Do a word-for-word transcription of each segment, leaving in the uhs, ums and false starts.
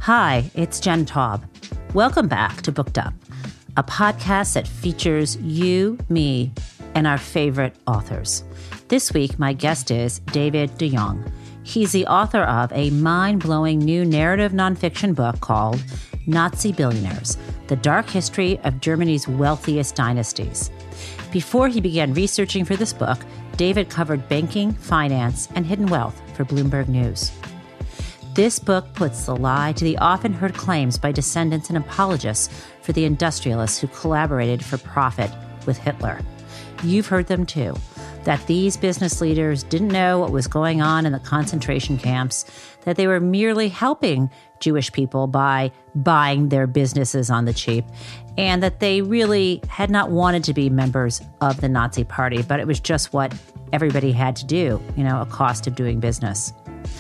Hi, it's Jen Taub. Welcome back to Booked Up, a podcast that features you, me, and our favorite authors. This week, my guest is David de Jong. He's the author of a mind-blowing new narrative nonfiction book called Nazi Billionaires, The Dark History of Germany's Wealthiest Dynasties. Before he began researching for this book, David covered banking, finance, and hidden wealth for Bloomberg News. This book puts the lie to the often heard claims by descendants and apologists for the industrialists who collaborated for profit with Hitler. You've heard them too, that these business leaders didn't know what was going on in the concentration camps, that they were merely helping Jewish people by buying their businesses on the cheap, and that they really had not wanted to be members of the Nazi Party, but it was just what everybody had to do, you know, a cost of doing business.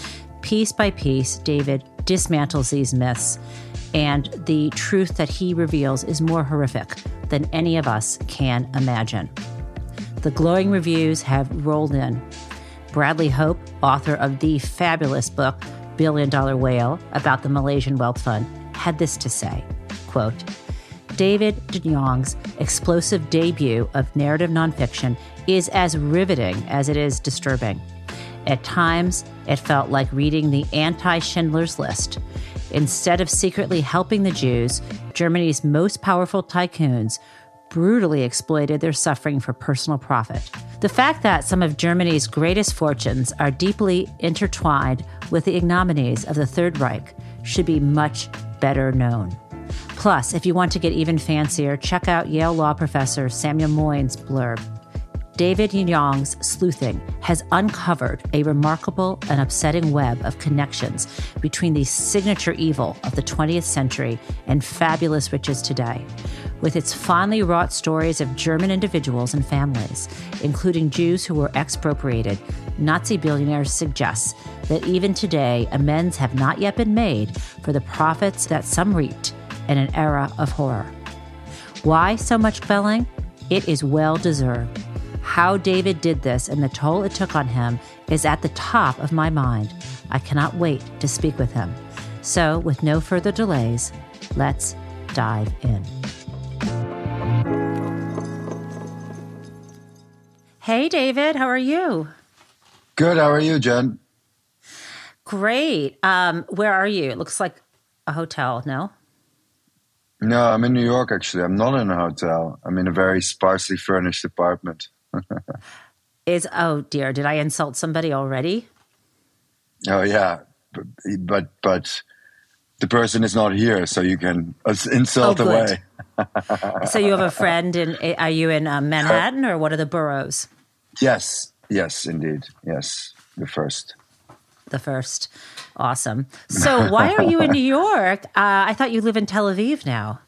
Piece by piece, David dismantles these myths, and the truth that he reveals is more horrific than any of us can imagine. The glowing reviews have rolled in. Bradley Hope, author of the fabulous book Billion Dollar Whale about the Malaysian Wealth Fund, had this to say, quote, David de Jong's explosive debut of narrative nonfiction is as riveting as it is disturbing. At times, it felt like reading the anti-Schindler's List. Instead of secretly helping the Jews, Germany's most powerful tycoons brutally exploited their suffering for personal profit. The fact that some of Germany's greatest fortunes are deeply intertwined with the ignominies of the Third Reich should be much better known. Plus, if you want to get even fancier, check out Yale law professor Samuel Moyn's blurb. David de Jong's sleuthing has uncovered a remarkable and upsetting web of connections between the signature evil of the twentieth century and fabulous riches today. With its finely wrought stories of German individuals and families, including Jews who were expropriated, Nazi Billionaires suggests that even today, amends have not yet been made for the profits that some reaped in an era of horror. Why so much belling? It is well-deserved. How David did this and the toll it took on him is at the top of my mind. I cannot wait to speak with him. So, with no further delays, let's dive in. Hey, David, how are you? Good. How are you, Jen? Great. Um, where are you? It looks like a hotel, no? No, I'm in New York, actually. I'm not in a hotel. I'm in a very sparsely furnished apartment. Is oh dear, did I insult somebody already? Oh yeah, but, but but the person is not here, so you can insult oh, away. So you have a friend in? Are you in uh, Manhattan or what are the boroughs? Yes, yes, indeed, yes, the first. The first, awesome. So why are you in New York? Uh, I thought you live in Tel Aviv now.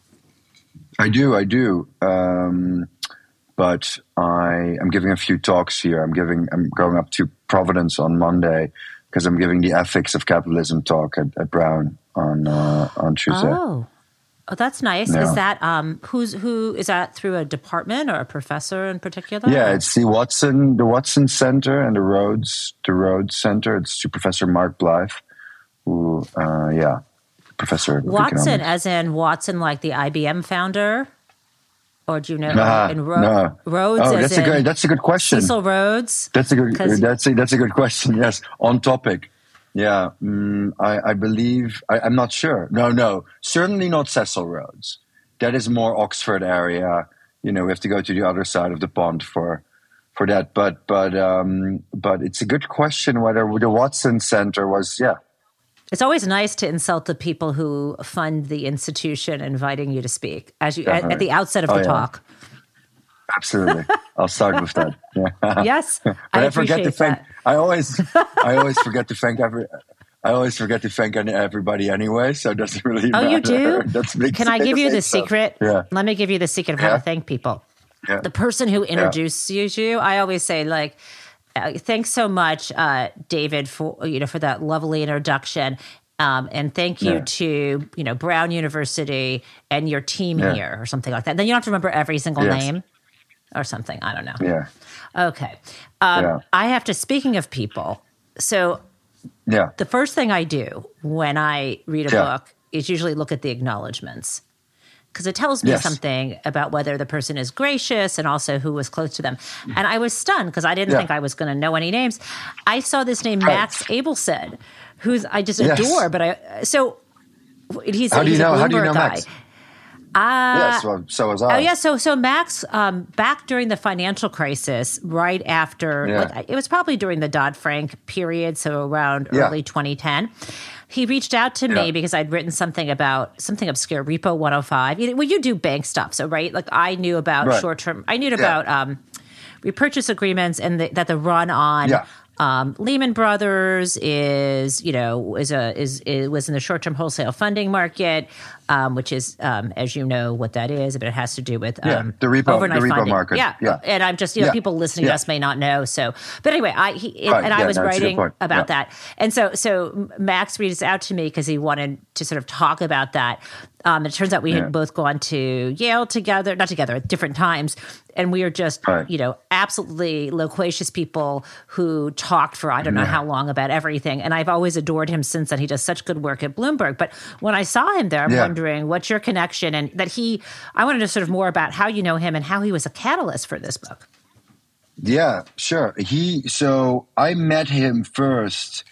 I do, I do. Um, But I am giving a few talks here. I'm giving. I'm going up to Providence on Monday because I'm giving the ethics of capitalism talk at, at Brown on uh, on Tuesday. Oh, oh, that's nice. Yeah. Is that um, who's who? Is that through a department or a professor in particular? Yeah, it's the Watson, the Watson Center and the Rhodes, the Rhodes Center. It's to Professor Mark Blythe, who, uh, yeah, professor of Watson, economics. as in Watson, like the I B M founder. Or do you know? Nah, in Ro- no. Rhodes, Oh, as that's a in good. That's a good question. Cecil Rhodes. That's a good. That's a that's a good question. Yes, on topic. Yeah, mm, I, I believe. I, I'm not sure. No, no, certainly not Cecil Rhodes. That is more Oxford area. You know, we have to go to the other side of the pond for for that. But but um, but it's a good question whether the Watson Center was. Yeah. It's always nice to insult the people who fund the institution inviting you to speak as you at, at the outset of oh, the yeah. talk. Absolutely, I'll start with that. Yeah. Yes, but I, I forget to thank. that. I always, I always forget to thank every. I always forget to thank everybody anyway, so it doesn't really oh, matter. you do? That's Can I give you the stuff. secret? Yeah. Let me give you the secret of yeah. how to thank people. Yeah. The person who introduces yeah. you, I always say like, uh, "Thanks so much, uh, David, for you know for that lovely introduction." Um, and thank you yeah. to, you know, Brown University and your team yeah. here or something like that. Then you don't have to remember every single yes. name or something. I don't know. Yeah. Okay. Um, yeah. I have to, speaking of people, so yeah. the first thing I do when I read a yeah. book is usually look at the acknowledgments, because it tells me Yes. something about whether the person is gracious and also who was close to them. And I was stunned because I didn't Yeah. think I was going to know any names. I saw this name, Right. Max Abelson, who's I just Yes. adore. But I so he's, How do you he's a know? How do you Bloomberg know guy. Max? Uh, Yes, well, so was I. Oh yeah, so so Max, um, back during the financial crisis, right after Yeah. like, it was probably during the Dodd-Frank period, so around Yeah. early twenty ten. He reached out to me Yeah. because I'd written something about something obscure, Repo one oh five. You know, well, you do bank stuff, so right, like I knew about Right. short term. I knew about um, repurchase agreements and the, that the run on. Yeah. Um, Lehman Brothers is, you know, is a is, is was in the short term wholesale funding market, um, which is, um, as you know, what that is, but it has to do with Yeah, um, the repo- overnight the repo funding. market. Yeah. Yeah. and I'm just, you know, Yeah. people listening to Yeah. us may not know. So, but anyway, I he, Right. and I Yeah, was no, it's a good writing point. about Yeah. that, and so so Max reached out to me because he wanted to sort of talk about that. Um, it turns out we Yeah. had both gone to Yale together, not together at different times, and we are just, Right. you know, absolutely loquacious people who talked for I don't know Yeah. how long about everything. And I've always adored him since then. He does such good work at Bloomberg. But when I saw him there, I'm Yeah. wondering what's your connection, and that he. I wanted to sort of more about how you know him and how he was a catalyst for this book. Yeah, sure. He so I met him first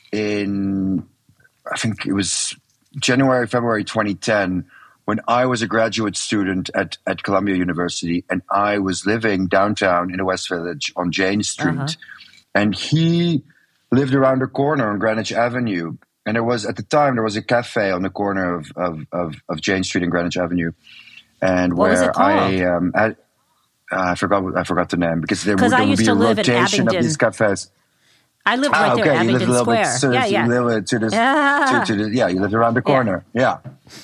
in I think it was January, February twenty ten, when I was a graduate student at, at Columbia University, and I was living downtown in the West Village on Jane Street. Uh-huh. And he lived around the corner on Greenwich Avenue. And there was, at the time, there was a cafe on the corner of, of, of, of Jane Street and Greenwich Avenue. And What where was it called? I, um, had, uh, I forgot, I forgot the name, because there would, 'Cause I there would used be to a live in rotation of Abingdon. these cafes. I lived Ah, right there, okay. at You lived a Abingdon little Square. bit so, yeah, so yeah. you live to this, Yeah. to, to the, yeah, you lived around the corner. Yeah.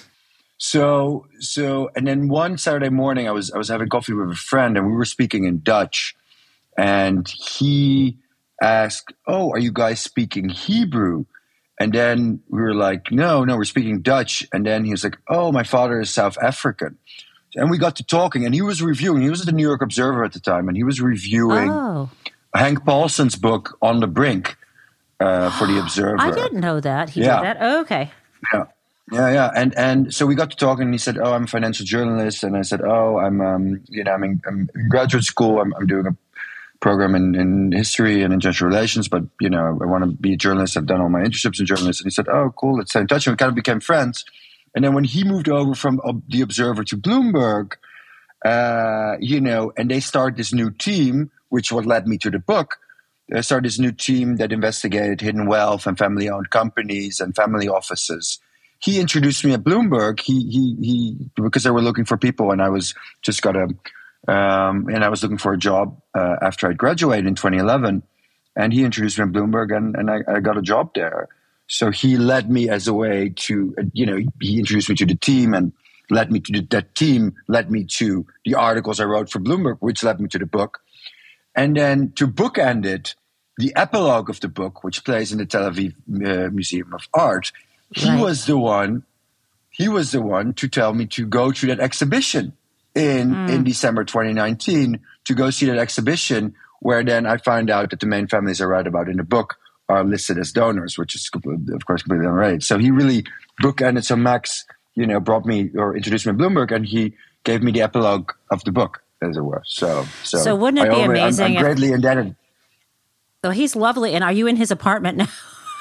So, so, and then one Saturday morning, I was, I was having coffee with a friend, and we were speaking in Dutch, and he asked, "Oh, are you guys speaking Hebrew?" And then we were like, "No, no, we're speaking Dutch." And then he was like, "Oh, my father is South African." And we got to talking, and he was reviewing. He was at the New York Observer at the time, and he was reviewing Oh, Hank Paulson's book On the Brink uh, for the Observer. I didn't know that. He Yeah. did that. Oh, okay. Yeah, yeah, yeah. And and so we got to talking, and he said, "Oh, I'm a financial journalist," and I said, "Oh, I'm um, you know, I'm in, I'm in graduate school. I'm, I'm doing a program in, in history and international relations, but you know, I want to be a journalist. I've done all my internships in journalism." And he said, "Oh, cool. Let's stay in touch." And we kind of became friends. And then when he moved over from uh, the Observer to Bloomberg, uh, you know, and they started this new team, which what led me to the book. They started this new team that investigated hidden wealth and family-owned companies and family offices. He introduced me at Bloomberg. He he he because they were looking for people, and I was just got a um, and I was looking for a job uh, after I graduated in twenty eleven. And he introduced me at Bloomberg, and, and I, I got a job there. So he led me as a way to, you know, he introduced me to the team and led me to the, that team, led me to the articles I wrote for Bloomberg, which led me to the book. And then to bookend it, the epilogue of the book, which plays in the Tel Aviv uh, Museum of Art, he Right. was the one, he was the one to tell me to go to that exhibition in, Mm. in December twenty nineteen, to go see that exhibition, where then I find out that the main families I write about in the book are listed as donors, which is, of course, completely unrelated. So he really bookended. So Max, you know, brought me or introduced me to Bloomberg, and he gave me the epilogue of the book, as it were. So, so, So wouldn't it I be always- I'm- amazing I'm, if- greatly indebted. Oh, he's lovely. And are you in his apartment now?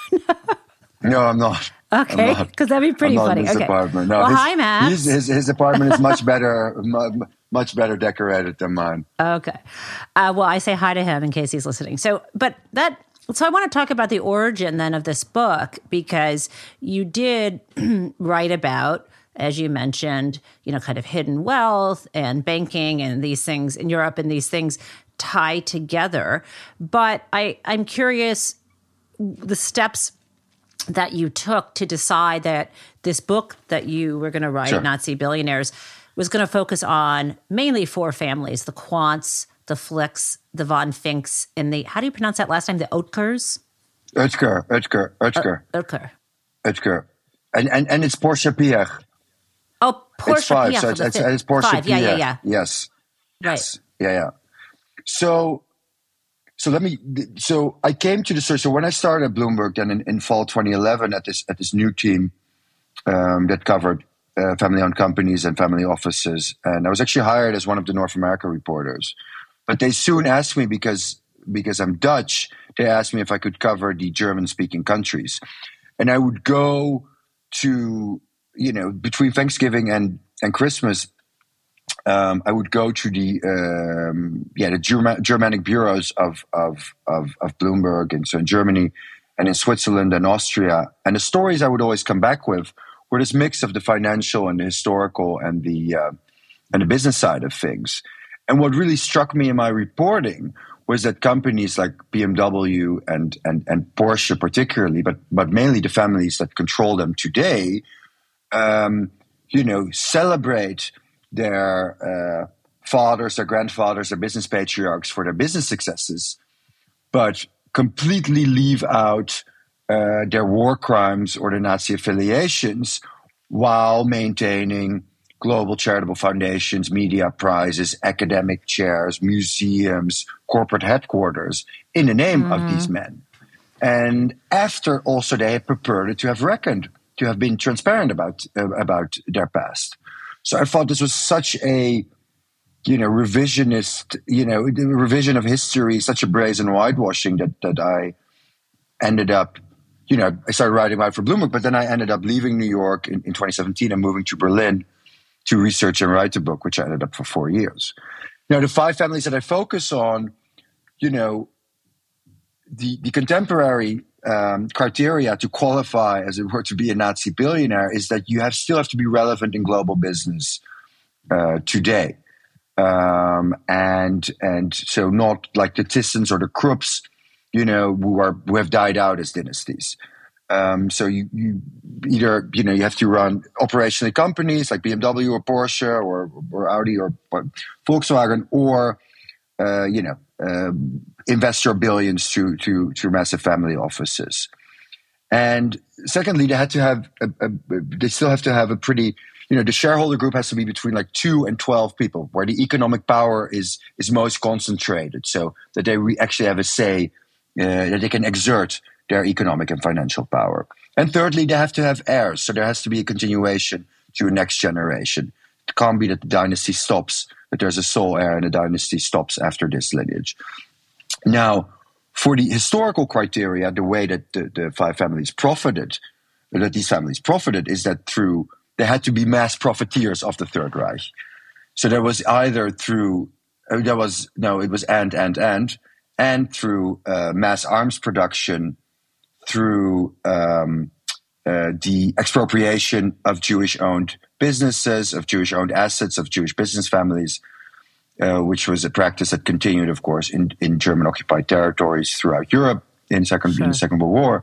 No, I'm not. I'm Okay, not. because that'd be pretty I'm not funny. in his Okay. apartment. No, Well, his, hi, Max. His, his, his apartment is much better, mu- much better decorated than mine. Okay. Uh, well, I say hi to him in case he's listening. So, but that, so I want to talk about the origin then of this book, because you did write about, as you mentioned, you know, kind of hidden wealth and banking and these things in Europe, and these things tie together. But I, I'm curious the steps that you took to decide that this book that you were going to write, Sure. Nazi Billionaires, was going to focus on mainly four families: the Quants, the Flicks, the Von Finks, and the, how do you pronounce that last name? The Oetkers? Oetker, Oetker, Oetker, Oetker. Oetker. And, and, and it's Porsche Pierre. Oh, Porsche It's five, Piaf so for it's, the it's, fifth. it's Porsche Five. Yeah, yeah, Pierre. yeah. Yes. Right. Yes. Yeah, yeah. So, so let me. So I came to the search. So when I started at Bloomberg, then in, in fall twenty eleven, at this at this new team, um, that covered uh, family-owned companies and family offices. And I was actually hired as one of the North America reporters. But they soon asked me, because because I'm Dutch, they asked me if I could cover the German-speaking countries. And I would go to, you know, between Thanksgiving and, and Christmas, um, I would go to the um, yeah the German, Germanic bureaus of, of of of Bloomberg, and so in Germany and in Switzerland and Austria. And the stories I would always come back with were this mix of the financial and the historical and the uh, and the business side of things. And what really struck me in my reporting was that companies like B M W and and, and Porsche particularly, but but mainly the families that control them today, um, you know, celebrate their uh, fathers, their grandfathers, their business patriarchs for their business successes, but completely leave out uh, their war crimes or their Nazi affiliations while maintaining global charitable foundations, media prizes, academic chairs, museums, corporate headquarters in the name mm-hmm. of these men. And after also they had purported to have reckoned, to have been transparent about uh, about their past. So I thought this was such a, you know, revisionist, you know, revision of history, such a brazen whitewashing that that I ended up, you know, I started writing about for Bloomberg, but then I ended up leaving New York in, in twenty seventeen and moving to Berlin to research and write a book, which I ended up for four years. Now, the five families that I focus on, you know, the, the contemporary um, criteria to qualify, as it were, to be a Nazi billionaire is that you have still have to be relevant in global business uh, today. Um, and and so not like the Thyssen's or the Krupps, you know, who are who have died out as dynasties. Um, so you, you either, you know, you have to run operationally companies like B M W or Porsche or, or Audi or, or Volkswagen, or, uh, you know, uh, invest your billions to, to, to massive family offices. And secondly, they had to have, a, a, they still have to have a pretty, you know, the shareholder group has to be between like two and twelve people, where the economic power is, is most concentrated, so that they re- actually have a say, uh, that they can exert their economic and financial power. And thirdly, they have to have heirs. So there has to be a continuation to a next generation. It can't be that the dynasty stops, that there's a sole heir and the dynasty stops after this lineage. Now, for the historical criteria, the way that the, the five families profited, that these families profited, is that through, they had to be mass profiteers of the Third Reich. So there was either through, uh, there was, no, it was and, and, and, and through uh, mass arms production, through um, uh, the expropriation of Jewish-owned businesses, of Jewish-owned assets, of Jewish business families, uh, which was a practice that continued, of course, in, in German-occupied territories throughout Europe in, second, sure. in the Second World War.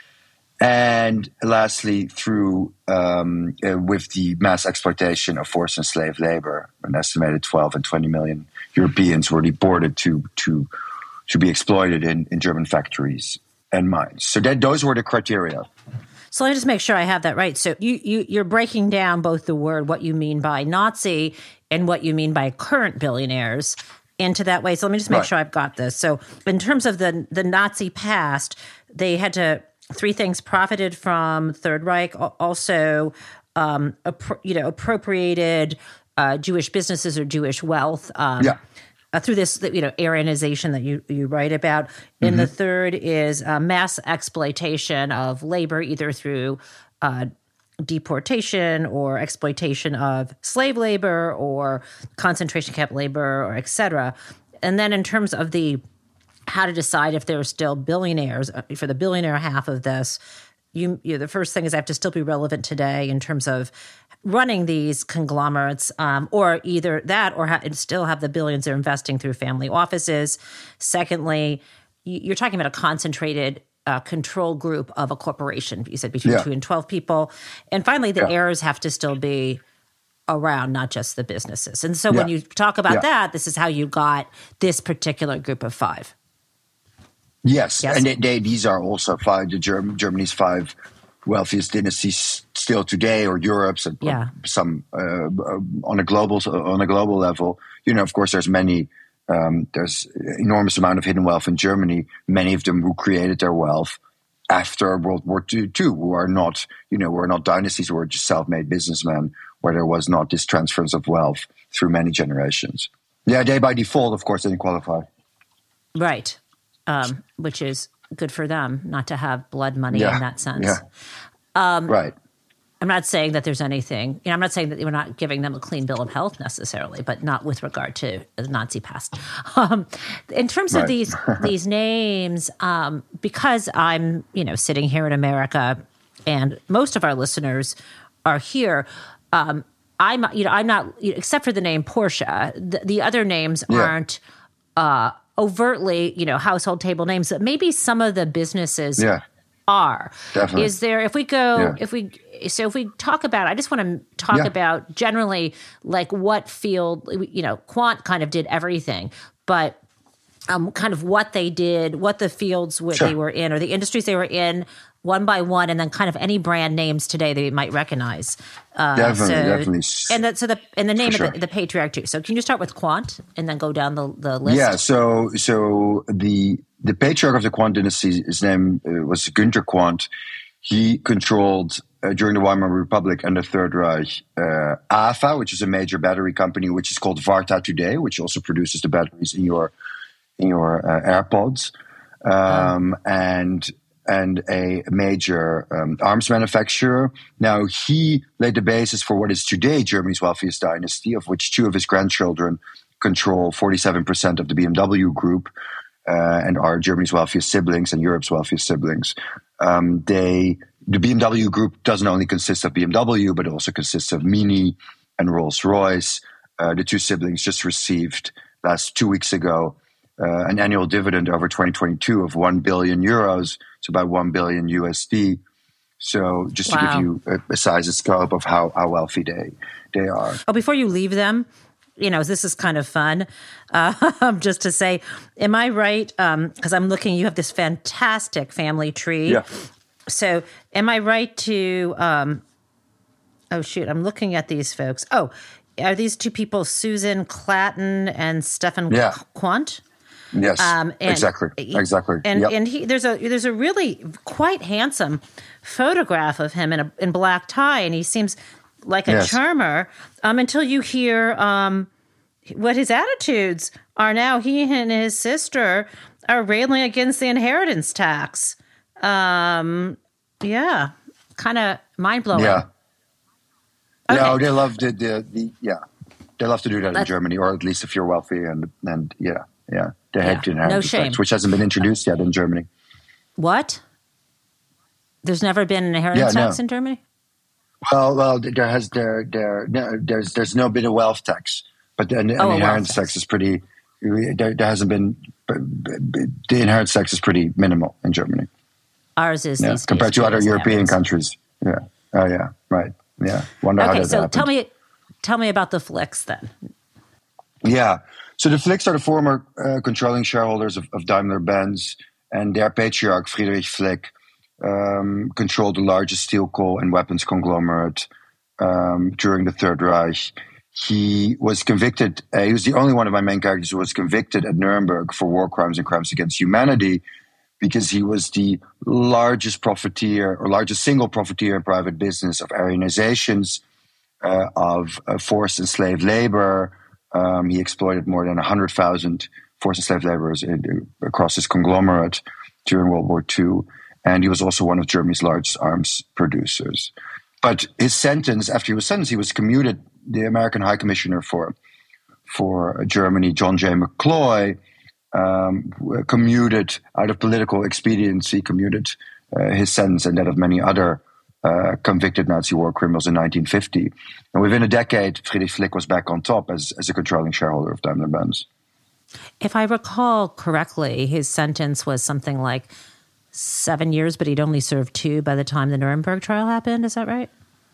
And lastly, through um, uh, with the mass exploitation of forced and slave labor. An estimated twelve and twenty million Europeans were deported to to to be exploited in, in German factories and mines. So that those were the criteria. So let me just make sure I have that right. So you, you, you're breaking down both the word, what you mean by Nazi and what you mean by current billionaires into that way. So let me just make right. sure I've got this. So in terms of the, the Nazi past, they had to, three things: profited from Third Reich, also um, appro- you know, appropriated uh, Jewish businesses or Jewish wealth. Um, yeah. Uh, through this, you know, Aryanization that you, you write about. And mm-hmm. the third is uh, mass exploitation of labor, either through uh, deportation or exploitation of slave labor or concentration camp labor, or et cetera. And then in terms of the how to decide if there's still billionaires, uh, for the billionaire half of this, you, you the first thing is I have to still be relevant today in terms of running these conglomerates, um, or either that or ha- still have the billions they're investing through family offices. Secondly, you're talking about a concentrated uh, control group of a corporation. You said between yeah. two and twelve people. And finally, the yeah. heirs have to still be around, not just the businesses. And so yeah. when you talk about yeah. that, this is how you got this particular group of five. Yes, yes. and they, they, these are also five, the Germ- Germany's five wealthiest dynasties still today, or Europe's, and yeah. some uh, on a global on a global level. You know, of course, there's many. Um, there's enormous amount of hidden wealth in Germany. Many of them who created their wealth after World War Two, who are not, you know, were not dynasties, who were just self-made businessmen, where there was not this transference of wealth through many generations. Yeah, they by default, of course, didn't qualify. Right, um, which is good for them not to have blood money yeah. in that sense. Yeah. Um, right. I'm not saying that there's anything, you know, I'm not saying that we're not giving them a clean bill of health necessarily, but not with regard to the Nazi past. Um, in terms right. of these these names, um, because I'm, you know, sitting here in America and most of our listeners are here, um, I'm, you know, I'm not, you know, except for the name Porsche, the, the other names yeah. aren't uh, overtly, you know, household table names, but maybe some of the businesses yeah. are. Definitely. Is there, if we go, yeah. if we, so if we talk about, I just want to talk yeah. about generally like what field, you know, Quant kind of did everything, but um, kind of what they did, what the fields where sure. they were in or the industries they were in one by one, and then kind of any brand names today that you might recognize. Uh, definitely, so, definitely. And that, so the, and the name For of sure. the, the patriarch too. So can you start with Quant and then go down the, the list? Yeah. So, so the, the patriarch of the Quant dynasty, his name uh, was Günter Quandt. He controlled uh, during the Weimar Republic and the Third Reich, uh, A F A, which is a major battery company, which is called Varta today, which also produces the batteries in your, in your uh, AirPods. Um, oh. and, and a major um, arms manufacturer. Now, he laid the basis for what is today Germany's wealthiest dynasty, of which two of his grandchildren control forty-seven percent of the B M W group uh, and are Germany's wealthiest siblings and Europe's wealthiest siblings. Um, they, the B M W group doesn't only consist of B M W, but it also consists of Mini and Rolls-Royce. Uh, the two siblings just received last two weeks ago uh, an annual dividend over twenty twenty-two of one billion euros. It's about one billion U S D. So just to wow. give you a, a size and scope of how, how wealthy they, they are. Oh, before you leave them, you know, this is kind of fun, uh, just to say, am I right? Because um, I'm looking, you have this fantastic family tree. Yeah. So am I right to, um, oh, shoot, I'm looking at these folks. Oh, are these two people Susan Clatton and Stefan yeah. Quandt? Yes, um, and, exactly, exactly. And yep. and he there's a there's a really quite handsome photograph of him in a in black tie, and he seems like a yes. charmer. Um, until you hear um, what his attitudes are now. He and his sister are railing against the inheritance tax. Um, yeah, kind of mind blowing. Yeah. Okay. No, they love the, the, the yeah, they love to do that That's, in Germany, or at least if you're wealthy and and yeah, yeah. The yeah, head to inheritance no tax, which hasn't been introduced yet in Germany. What? There's never been an inheritance yeah, tax no. in Germany? Well, well, there has there there no, there's there's no been a wealth tax, but the, an oh, inheritance tax. tax is pretty. There, there hasn't been the inheritance tax is pretty minimal in Germany. Ours is yeah, these compared days, to other European happens. countries. Yeah. Oh yeah. Right. Yeah. Wonder okay, how that so happened. tell me, tell me about the Flicks then. Yeah. So the Flicks are the former uh, controlling shareholders of, of Daimler-Benz, and their patriarch, Friedrich Flick, um, controlled the largest steel, coal, and weapons conglomerate um, during the Third Reich. He was convicted, uh, he was the only one of my main characters who was convicted at Nuremberg for war crimes and crimes against humanity, because he was the largest profiteer, or largest single profiteer in private business of Aryanizations, uh, of uh, forced and slave labor. Um, he exploited more than one hundred thousand forced and slave laborers in, across his conglomerate during World War Two. And he was also one of Germany's largest arms producers. But his sentence, after he was sentenced, he was commuted. The American High Commissioner for, for Germany, John J. McCloy, um, commuted out of political expediency, commuted uh, his sentence and that of many other Uh, convicted Nazi war criminals in nineteen fifty. And within a decade, Friedrich Flick was back on top as, as a controlling shareholder of Daimler-Benz. If I recall correctly, his sentence was something like seven years, but he'd only served two by the time the Nuremberg trial happened. Is that right?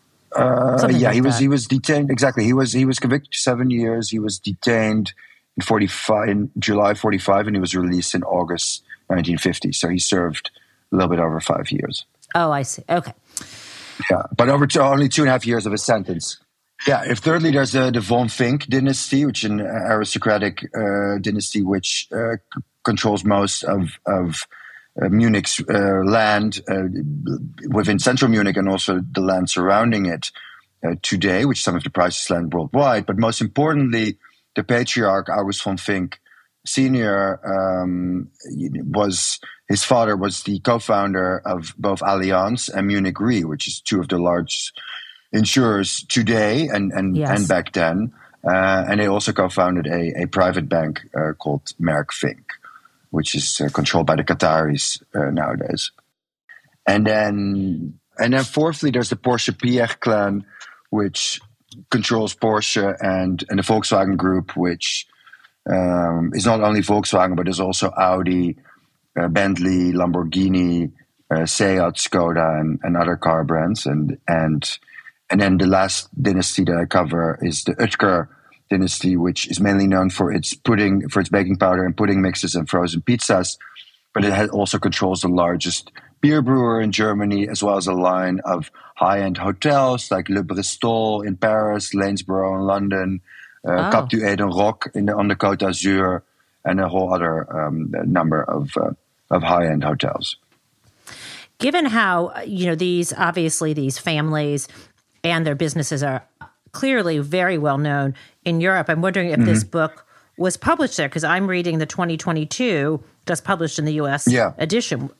Uh, yeah, like he was that. he was detained. Exactly, he was he was convicted to seven years. He was detained in forty-five in July forty-five, and he was released in August nineteen fifty. So he served a little bit over five years. Oh, I see. Okay. Yeah, but over two, only two and a half years of his sentence. Yeah, if thirdly, there's the, the von Fink dynasty, which is an aristocratic uh, dynasty which uh, c- controls most of, of uh, Munich's uh, land uh, within central Munich and also the land surrounding it uh, today, which is some of the priciest land worldwide. But most importantly, the patriarch August von Fink Senior um, was his father was the co-founder of both Allianz and Munich Re, which is two of the largest insurers today and and, yes. and back then. Uh, and they also co-founded a, a private bank uh, called Merck Fink, which is uh, controlled by the Qataris uh, nowadays. And then, and then fourthly, there's the Porsche Piech clan, which controls Porsche and, and the Volkswagen Group, which um, is not only Volkswagen, but is also Audi, uh, Bentley, Lamborghini, uh, Seat, Skoda, and, and other car brands. And and and then the last dynasty that I cover is the Oetker dynasty, which is mainly known for its pudding, for its baking powder and pudding mixes and frozen pizzas. But it has, also controls the largest beer brewer in Germany, as well as a line of high-end hotels like Le Bristol in Paris, Lanesborough in London, uh, oh. Cap du Eden Rock in the, on the Côte d'Azur, and a whole other um, number of uh, of high-end hotels. Given how, you know, these, obviously these families and their businesses are clearly very well known in Europe, I'm wondering if mm-hmm. this book was published there, because I'm reading the twenty twenty-two, just published in the U S yeah. edition.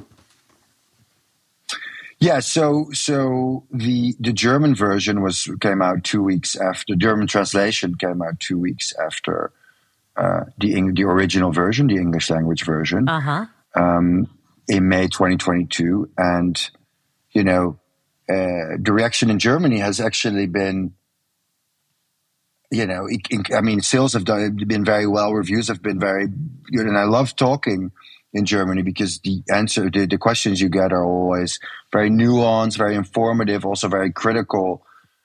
Yeah, so so the the German version was came out two weeks after. The German translation came out two weeks after uh, the the original version, the English language version, uh-huh. um, in May twenty twenty-two. And you know, uh, the reaction in Germany has actually been, you know, it, it, I mean, sales have done, been very well, reviews have been very good, and I love talking in Germany because the answer, the, the questions you get are always very nuanced, very informative, also very critical.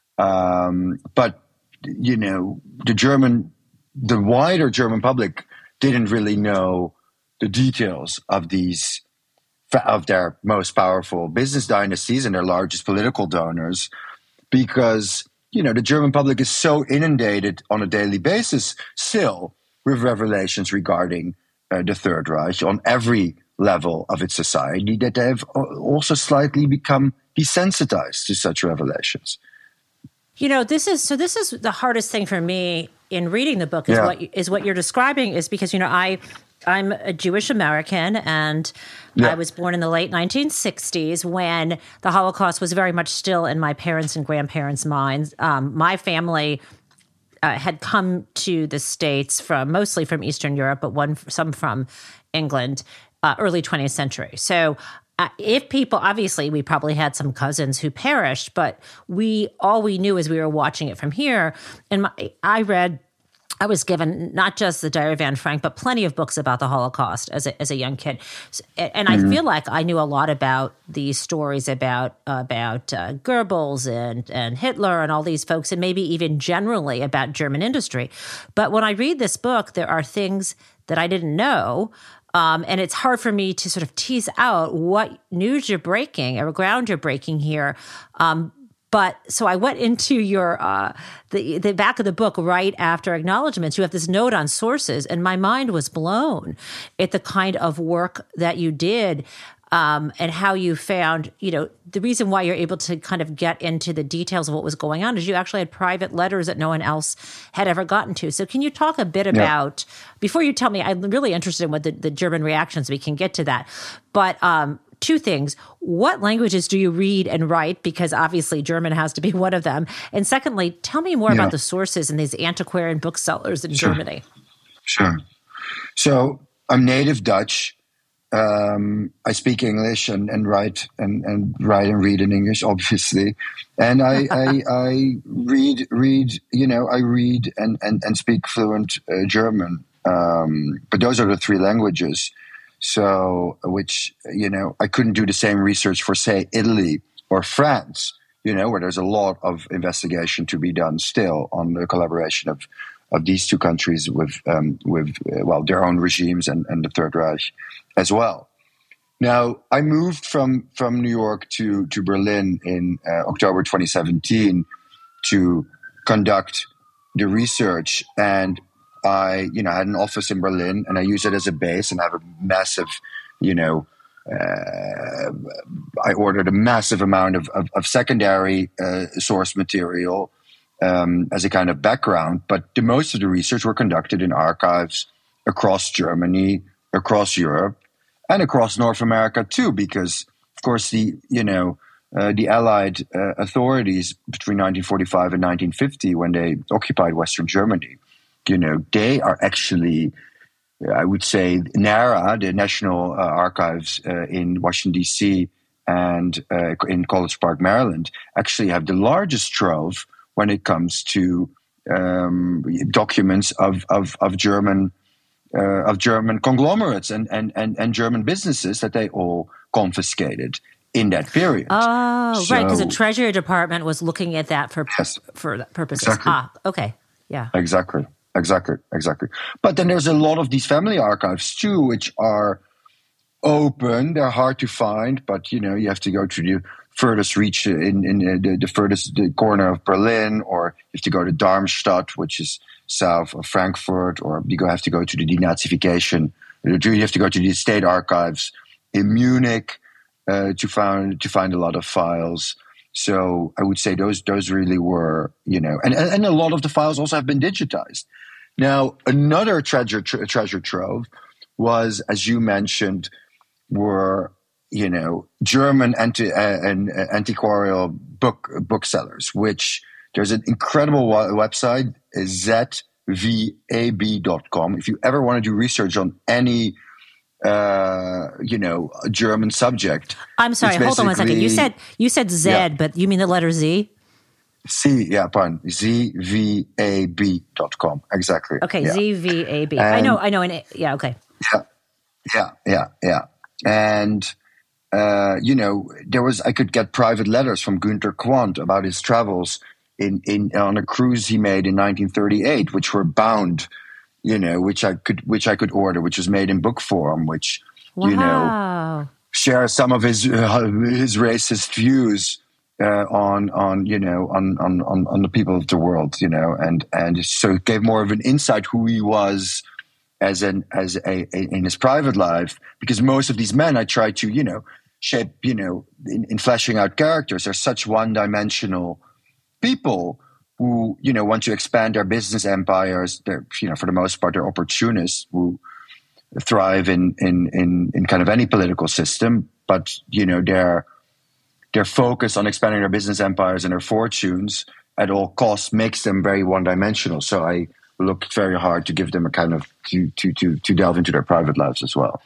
Um, but, you know, the German, the wider German public didn't really know the details of these, of their most powerful business dynasties and their largest political donors, because, you know, the German public is so inundated on a daily basis still with revelations regarding Uh, the Third Reich on every level of its society, that they have also slightly become desensitized to such revelations. You know, this is so. This is the hardest thing for me in reading the book is yeah. what is what you're describing is because you know I I'm a Jewish American and yeah. I was born in the late nineteen sixties when the Holocaust was very much still in my parents' and grandparents' minds. Um, my family Uh, had come to the States from mostly from Eastern Europe, but one some from England, uh, early twentieth century. So uh, if people, obviously we probably had some cousins who perished, but we all we knew as we were watching it from here. And my, I read, I was given not just the Diary of Anne Frank, but plenty of books about the Holocaust as a, as a young kid. And I mm-hmm. feel like I knew a lot about these stories about about uh, Goebbels and, and Hitler and all these folks, and maybe even generally about German industry. But when I read this book, there are things that I didn't know. Um, and it's hard for me to sort of tease out what news you're breaking or ground you're breaking here. Um, But so I went into your uh, the the back of the book right after acknowledgments. You have this note on sources, and my mind was blown at the kind of work that you did um, and how you found. You know, the reason why you're able to kind of get into the details of what was going on is you actually had private letters that no one else had ever gotten to. So can you talk a bit about yeah. before you tell me? I'm really interested in what the, the German reactions. We can get to that, but. Um, Two things. What languages do you read and write? Because obviously German has to be one of them. And secondly, tell me more yeah. about the sources in these antiquarian booksellers in sure. Germany. Sure. So I'm native Dutch. Um, I speak English and, and write and, and write and read in English, obviously. And I, I, I read, read, you know, I read and, and, and speak fluent uh, German. Um, but those are the three languages. So, which, you know, I couldn't do the same research for, say, Italy or France, you know, where there's a lot of investigation to be done still on the collaboration of, of these two countries with, um, with uh, well, their own regimes and, and the Third Reich as well. Now, I moved from, from New York to, to Berlin in uh, October twenty seventeen to conduct the research, and I, you know, had an office in Berlin, and I use it as a base, and I have a massive, you know, uh, I ordered a massive amount of, of, of secondary uh, source material um, as a kind of background. But the most of the research were conducted in archives across Germany, across Europe, and across North America too, because of course the you know uh, the Allied uh, authorities between nineteen forty-five and nineteen fifty, when they occupied Western Germany, you know, they are actually, I would say, NARA, the National uh, Archives uh, in Washington, D C and uh, in College Park, Maryland, actually have the largest trove when it comes to um, documents of, of, of German uh, of German conglomerates and, and, and, and German businesses that they all confiscated in that period. Oh, so, right, because the Treasury Department was looking at that for, yes, for purposes. Exactly. Ah, okay, yeah. Exactly. Exactly, exactly. But then there's a lot of these family archives too, which are open. They're hard to find, but you know you have to go to the furthest reach in, in the, the furthest the corner of Berlin, or you have to go to Darmstadt, which is south of Frankfurt, or you go have to go to the denazification. You have to go to the state archives in Munich uh, to find to find a lot of files. So I would say those those really were, you know, and, and a lot of the files also have been digitized. Now, another treasure tre- treasure trove was, as you mentioned, were, you know, German anti- uh, and uh, antiquarial book booksellers, which there's an incredible wa- website, z v a b dot com. If you ever want to do research on any Uh, you know, a German subject. I'm sorry, hold on one second. You said you said Z, yeah. But you mean the letter Z? C, yeah, pardon. z v a b dot com. Exactly. Okay, yeah. Z V A B. I know, I know. And yeah, okay. Yeah, yeah, yeah, yeah. And, uh, you know, there was, I could get private letters from Günter Quandt about his travels in, in on a cruise he made in nineteen thirty-eight, which were bound, you know, which I could, which I could order, which was made in book form, which, wow. you know, share some of his uh, his racist views uh, on on you know on, on on on the people of the world, you know, and and so it gave more of an insight who he was as an as a, a in his private life, because most of these men I tried to you know shape you know in, in fleshing out characters are such one dimensional people who, you know, want to expand their business empires. They're, you know, for the most part, they're opportunists who thrive in, in, in, in kind of any political system. But, you know, their, their focus on expanding their business empires and their fortunes at all costs makes them very one-dimensional. So I looked very hard to give them a kind of, to, to, to, to delve into their private lives as well.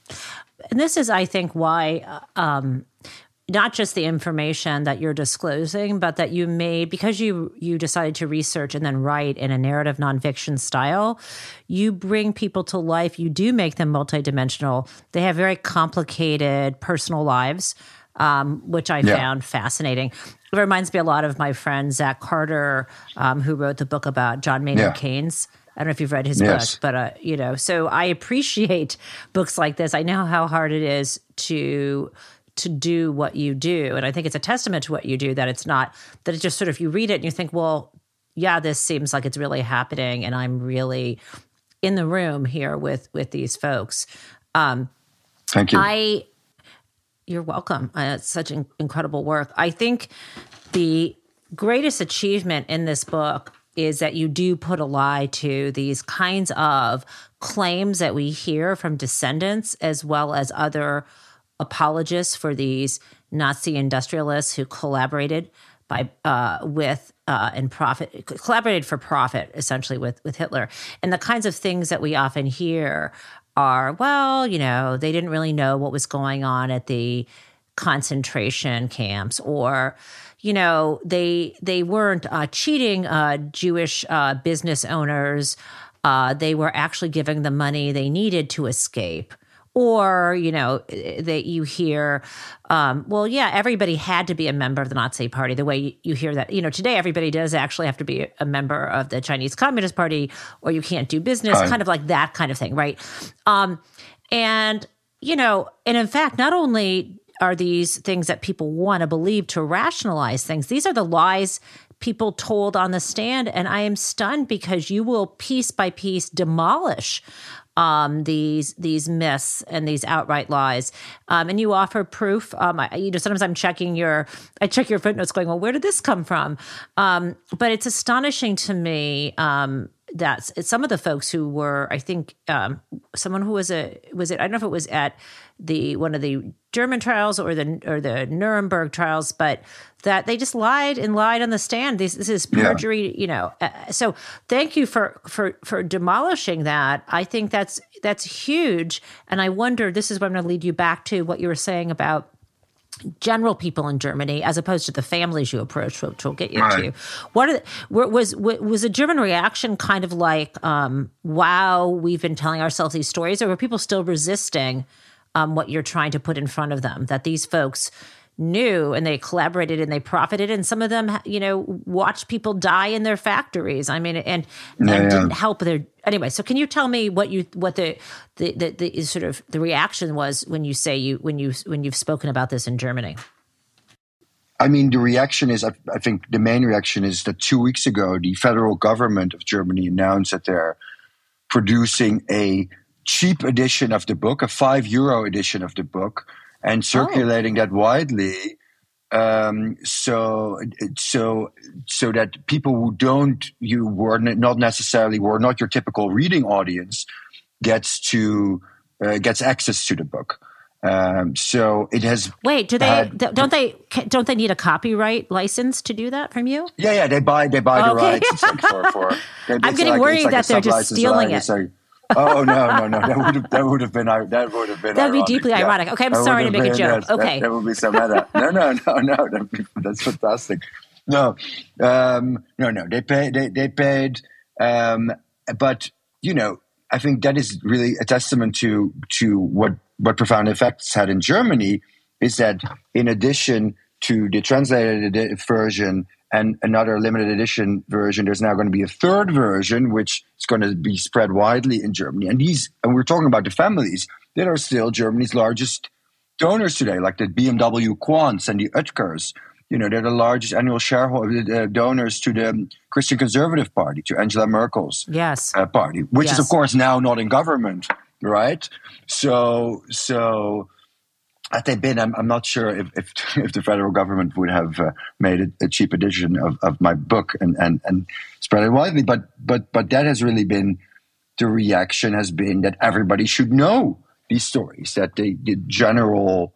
And this is, I think, why... Um, not just the information that you're disclosing, but that you made, because you you decided to research and then write in a narrative nonfiction style, you bring people to life. You do make them multidimensional. They have very complicated personal lives, um, which I yeah. found fascinating. It reminds me a lot of my friend Zach Carter, um, who wrote the book about John Maynard yeah. Keynes. I don't know if you've read his yes. book, but, uh, you know, so I appreciate books like this. I know how hard it is to... to do what you do. And I think it's a testament to what you do that it's not, that it's just sort of, you read it and you think, well, yeah, this seems like it's really happening and I'm really in the room here with, with these folks. Um, Thank you. I, you're welcome. Uh, it's such an incredible work. I think the greatest achievement in this book is that you do put a lie to these kinds of claims that we hear from descendants as well as other apologists for these Nazi industrialists who collaborated by uh, with uh, and profit collaborated for profit essentially with with Hitler. And the kinds of things that we often hear are, well, you know, they didn't really know what was going on at the concentration camps, or, you know, they they weren't uh, cheating uh, Jewish uh, business owners. Uh, they were actually giving them money they needed to escape. Or, you know, that you hear, um, well, yeah, everybody had to be a member of the Nazi Party, the way you hear that. You know, today everybody does actually have to be a member of the Chinese Communist Party, or you can't do business, Hi. kind of like that kind of thing, right? Um, and, you know, and in fact, not only are these things that people want to believe to rationalize things, these are the lies people told on the stand. And I am stunned because you will piece by piece demolish um, these these myths and these outright lies. Um, and you offer proof. Um, I, you know, sometimes I'm checking your, I check your footnotes, going, well, where did this come from? Um, but it's astonishing to me um, that some of the folks who were, I think, um, someone who was a was it? I don't know if it was at the one of the German trials or the or the Nuremberg trials, but that they just lied and lied on the stand. This, this is perjury, yeah. you know. Uh, so thank you for for for demolishing that. I think that's that's huge. And I wonder, this is what I'm going to lead you back to what you were saying about general people in Germany, as opposed to the families you approach, which we'll get you right. to. What are the, was was a German reaction kind of like, um, "Wow, we've been telling ourselves these stories," or were people still resisting um, what you're trying to put in front of them? That these folks knew and they collaborated and they profited, and some of them, you know, watched people die in their factories. I mean, and, yeah, and yeah. didn't help their anyway. So, can you tell me what you what the the, the the sort of the reaction was when you say you when you when you've spoken about this in Germany? I mean, the reaction is, I, I think the main reaction is that two weeks ago, the federal government of Germany announced that they're producing a cheap edition of the book, a five euro edition of the book, and circulating oh. that widely, um, so so so that people who don't, you were not necessarily were not your typical reading audience, gets to uh, gets access to the book. Um, so it has. Wait, do they? Had, don't they? Don't they need a copyright license to do that from you? Yeah, yeah, they buy they buy the okay. rights. It's like for, for, it's I'm getting like, worried like that they're just stealing it. Like, oh no, no, no! That would have that would have been that would have been that would be ironic. deeply yeah. ironic. Okay, I'm that sorry to make been, a joke. Yes, okay, that, that would be some meta. No, no, no, no. That'd be, that's fantastic. No, um, no, no. They paid. They they paid. Um, but you know, I think that is really a testament to to what what Profound Effects had in Germany. Is that in addition to the translated version and another limited edition version, there's now going to be a third version, which is going to be spread widely in Germany. And these, and we're talking about the families that are still Germany's largest donors today, like the B M W Quants and the Oetkers. You know, they're the largest annual shareholder uh, donors to the Christian Conservative Party, to Angela Merkel's yes. uh, party, which yes. is, of course, now not in government, right? So, so. Had they been, I'm, I'm not sure if, if if the federal government would have uh, made a, a cheap edition of, of my book and, and, and spread it widely. But but but that has really been the reaction has been that everybody should know these stories, that the, the general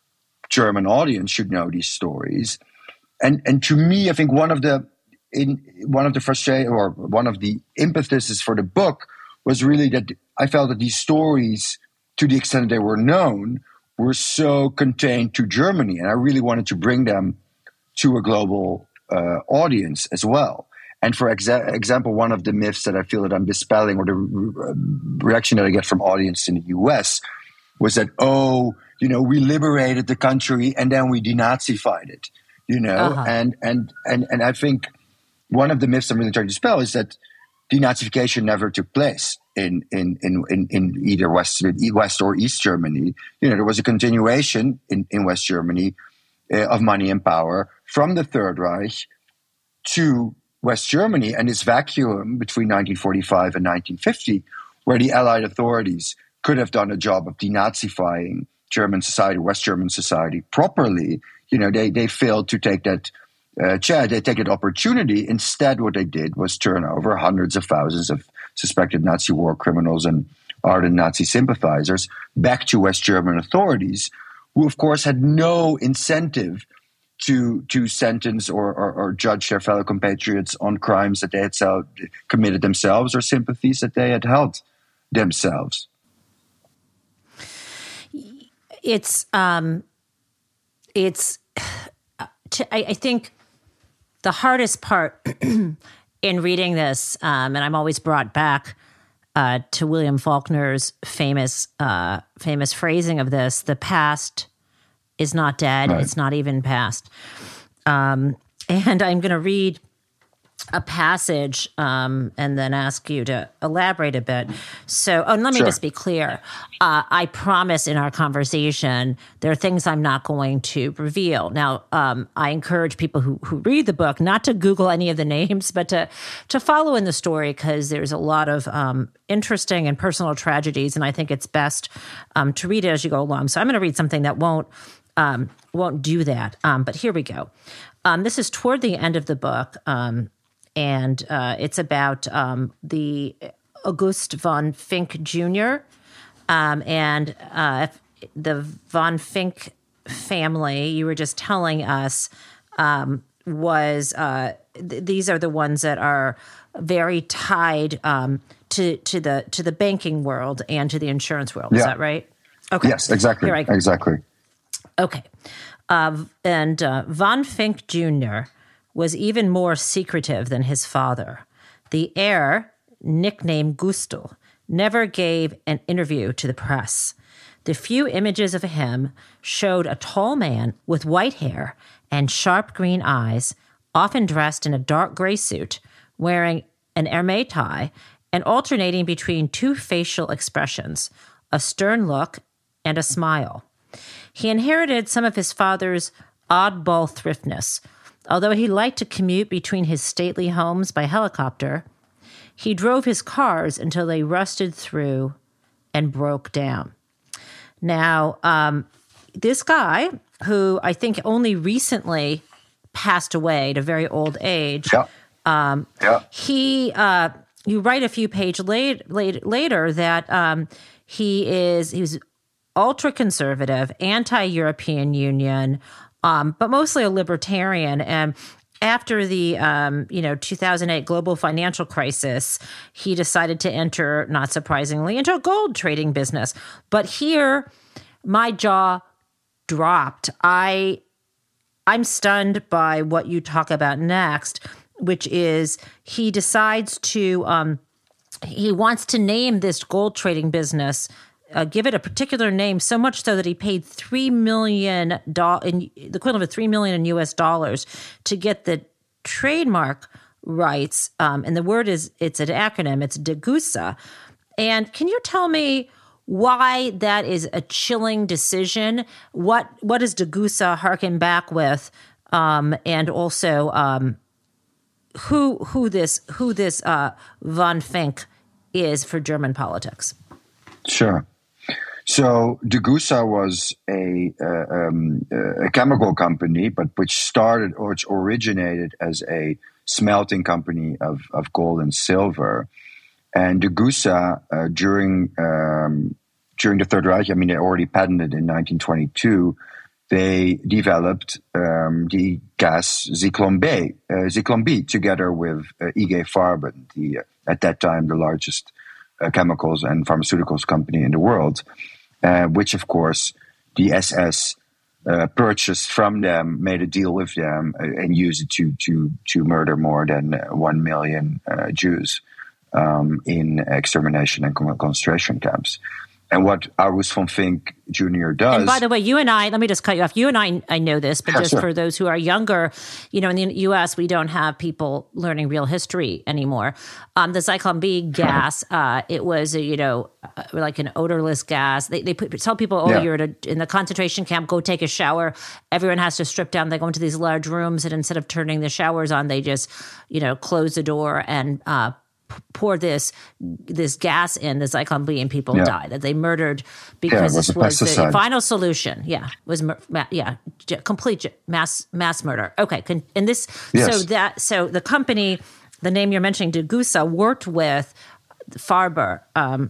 German audience should know these stories. And and to me, I think one of the in one of the frustration or one of the impetuses for the book was really that I felt that these stories, to the extent they were known, were so contained to Germany, and I really wanted to bring them to a global uh, audience as well. And for exa- example, one of the myths that I feel that I'm dispelling, or the re- reaction that I get from audience in the U S, was that, oh, you know, we liberated the country and then we denazified it, you know? Uh-huh. And, and, and, and I think one of the myths I'm really trying to dispel is that denazification never took place in in in in, in either West West or East Germany. You know, there was a continuation in, in West Germany uh, of money and power from the Third Reich to West Germany, and this vacuum between nineteen forty-five and nineteen fifty, where the Allied authorities could have done a job of denazifying German society, West German society properly. You know, they they failed to take that. Uh, Chad, they take that opportunity. Instead, what they did was turn over hundreds of thousands of suspected Nazi war criminals and ardent Nazi sympathizers back to West German authorities, who, of course, had no incentive to to sentence or, or, or judge their fellow compatriots on crimes that they had self, committed themselves or sympathies that they had held themselves. It's um, it's. To, I, I think. The hardest part in reading this, um, and I'm always brought back uh, to William Faulkner's famous uh, famous phrasing of this: "The past is not dead; right. It's not even past." Um, and I'm going to read a passage um, and then ask you to elaborate a bit. So, oh, let me Sure. just be clear. Uh, I promise in our conversation, there are things I'm not going to reveal. Now, um, I encourage people who, who read the book not to Google any of the names, but to, to follow in the story, because there's a lot of um, interesting and personal tragedies, and I think it's best um, to read it as you go along. So I'm going to read something that won't um, won't do that. Um, but here we go. Um, this is toward the end of the book. Um, And uh, it's about um, the August von Fink Junior Um, and uh, the von Fink family, you were just telling us, um, was uh, th- these are the ones that are very tied um, to to the to the banking world and to the insurance world. Is Yeah. that right? Okay. Yes, exactly. Here I go. Exactly. Okay. Uh, and uh, von Fink Junior was even more secretive than his father. The heir, nicknamed Gustl, never gave an interview to the press. The few images of him showed a tall man with white hair and sharp green eyes, often dressed in a dark gray suit, wearing an hermé tie, and alternating between two facial expressions, a stern look and a smile. He inherited some of his father's oddball thriftness. Although he liked to commute between his stately homes by helicopter, he drove his cars until they rusted through and broke down. Now, um, this guy, who I think only recently passed away at a very old age, Yeah. Um, yeah. he, uh, you write a few pages late, late, later that um, he is he was ultra-conservative, anti-European Union, Um, but mostly a libertarian. And after the, um, you know, two thousand eight global financial crisis, he decided to enter, not surprisingly, into a gold trading business. But here, my jaw dropped. I, I'm stunned by what you talk about next, which is he decides to, um, he wants to name this gold trading business, Uh, give it a particular name, so much so that he paid three million dollars, in the equivalent of three million in U S dollars, to get the trademark rights. Um, and the word is, it's an acronym, it's Degussa. And can you tell me why that is a chilling decision? What what does Degussa harken back with? Um, and also um, who who this who this uh, von Fink is for German politics? Sure. So Degussa was a, uh, um, a chemical company, but which started or which originated as a smelting company of, of gold and silver. And Degussa, uh, during um, during the Third Reich, I mean, they already patented in nineteen twenty-two. They developed um, the gas Zyklon B, uh, Zyklon B, together with uh, I G Farben, the uh, at that time the largest uh, chemicals and pharmaceuticals company in the world. Uh, which, of course, the S S uh, purchased from them, made a deal with them, uh, and used it to to to murder more than uh, one million uh, Jews um, in extermination and concentration camps. And what August von Fink Junior does. And by the way, you and I, let me just cut you off. You and I, I know this, but Yeah, just sure. for those who are younger, you know, in the U S, we don't have people learning real history anymore. Um, the Zyklon B gas, uh, it was, a, you know, uh, like an odorless gas. They, they put, tell people, oh, Yeah. you're at a, in the concentration camp, go take a shower. Everyone has to strip down. They go into these large rooms, and instead of turning the showers on, they just, you know, close the door and uh pour this this gas in the Zyklon B, and people Yeah. died. That they murdered Yeah, because it was this a was the pesticide. final solution. Yeah, was mur- ma- yeah, j- complete j- mass mass murder. Okay, con- and this Yes. so that so the company, the name you're mentioning, Degussa, worked with Farber. Um,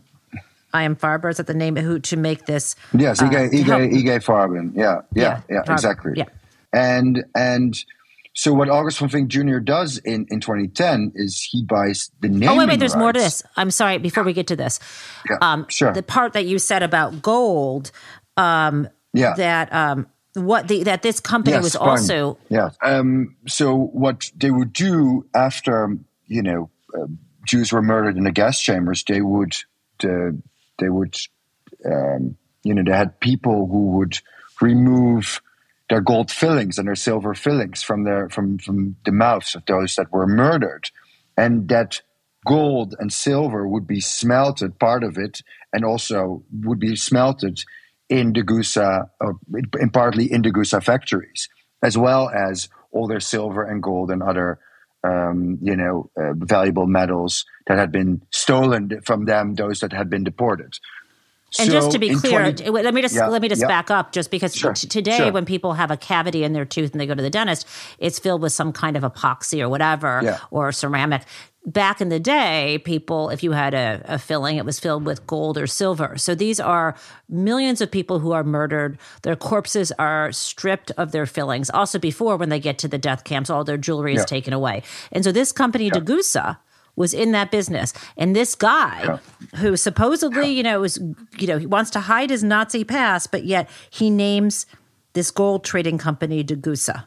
I am Farber. Is that the name who to make this? Yes, uh, I G, to help- I G Farben. Yeah, yeah, Yeah, yeah, Farben. exactly. Yeah. And and so what August von Fink Junior does in, in twenty ten is he buys the naming Oh wait, wait. There's more to rights. this. I'm sorry. Before we get to this, Yeah, um, sure. the part that you said about gold, um, Yeah. that um, what the that this company Yes, was fine. also Yeah. Um, so what they would do after, you know, uh, Jews were murdered in the gas chambers, they would, uh, they would, um, you know, they had people who would remove their gold fillings and their silver fillings from their from from the mouths of those that were murdered, and that gold and silver would be smelted, part of it, and also would be smelted in Degussa, or in partly in Degussa factories, as well as all their silver and gold and other, um, you know, uh, valuable metals that had been stolen from them, those that had been deported. And so just to be clear, twenty, let me just yeah, let me just yeah. back up, just because sure, t- today sure. when people have a cavity in their tooth and they go to the dentist, it's filled with some kind of epoxy or whatever, yeah. or ceramic. Back in the day, people, if you had a, a filling, it was filled with gold or silver. So these are millions of people who are murdered. Their corpses are stripped of their fillings. Also, before when they get to the death camps, all their jewelry is yeah. taken away. And so this company, yeah. Degussa, was in that business. And this guy yeah. who supposedly, you know, is, you know, he wants to hide his Nazi past, but yet he names this gold trading company Degussa.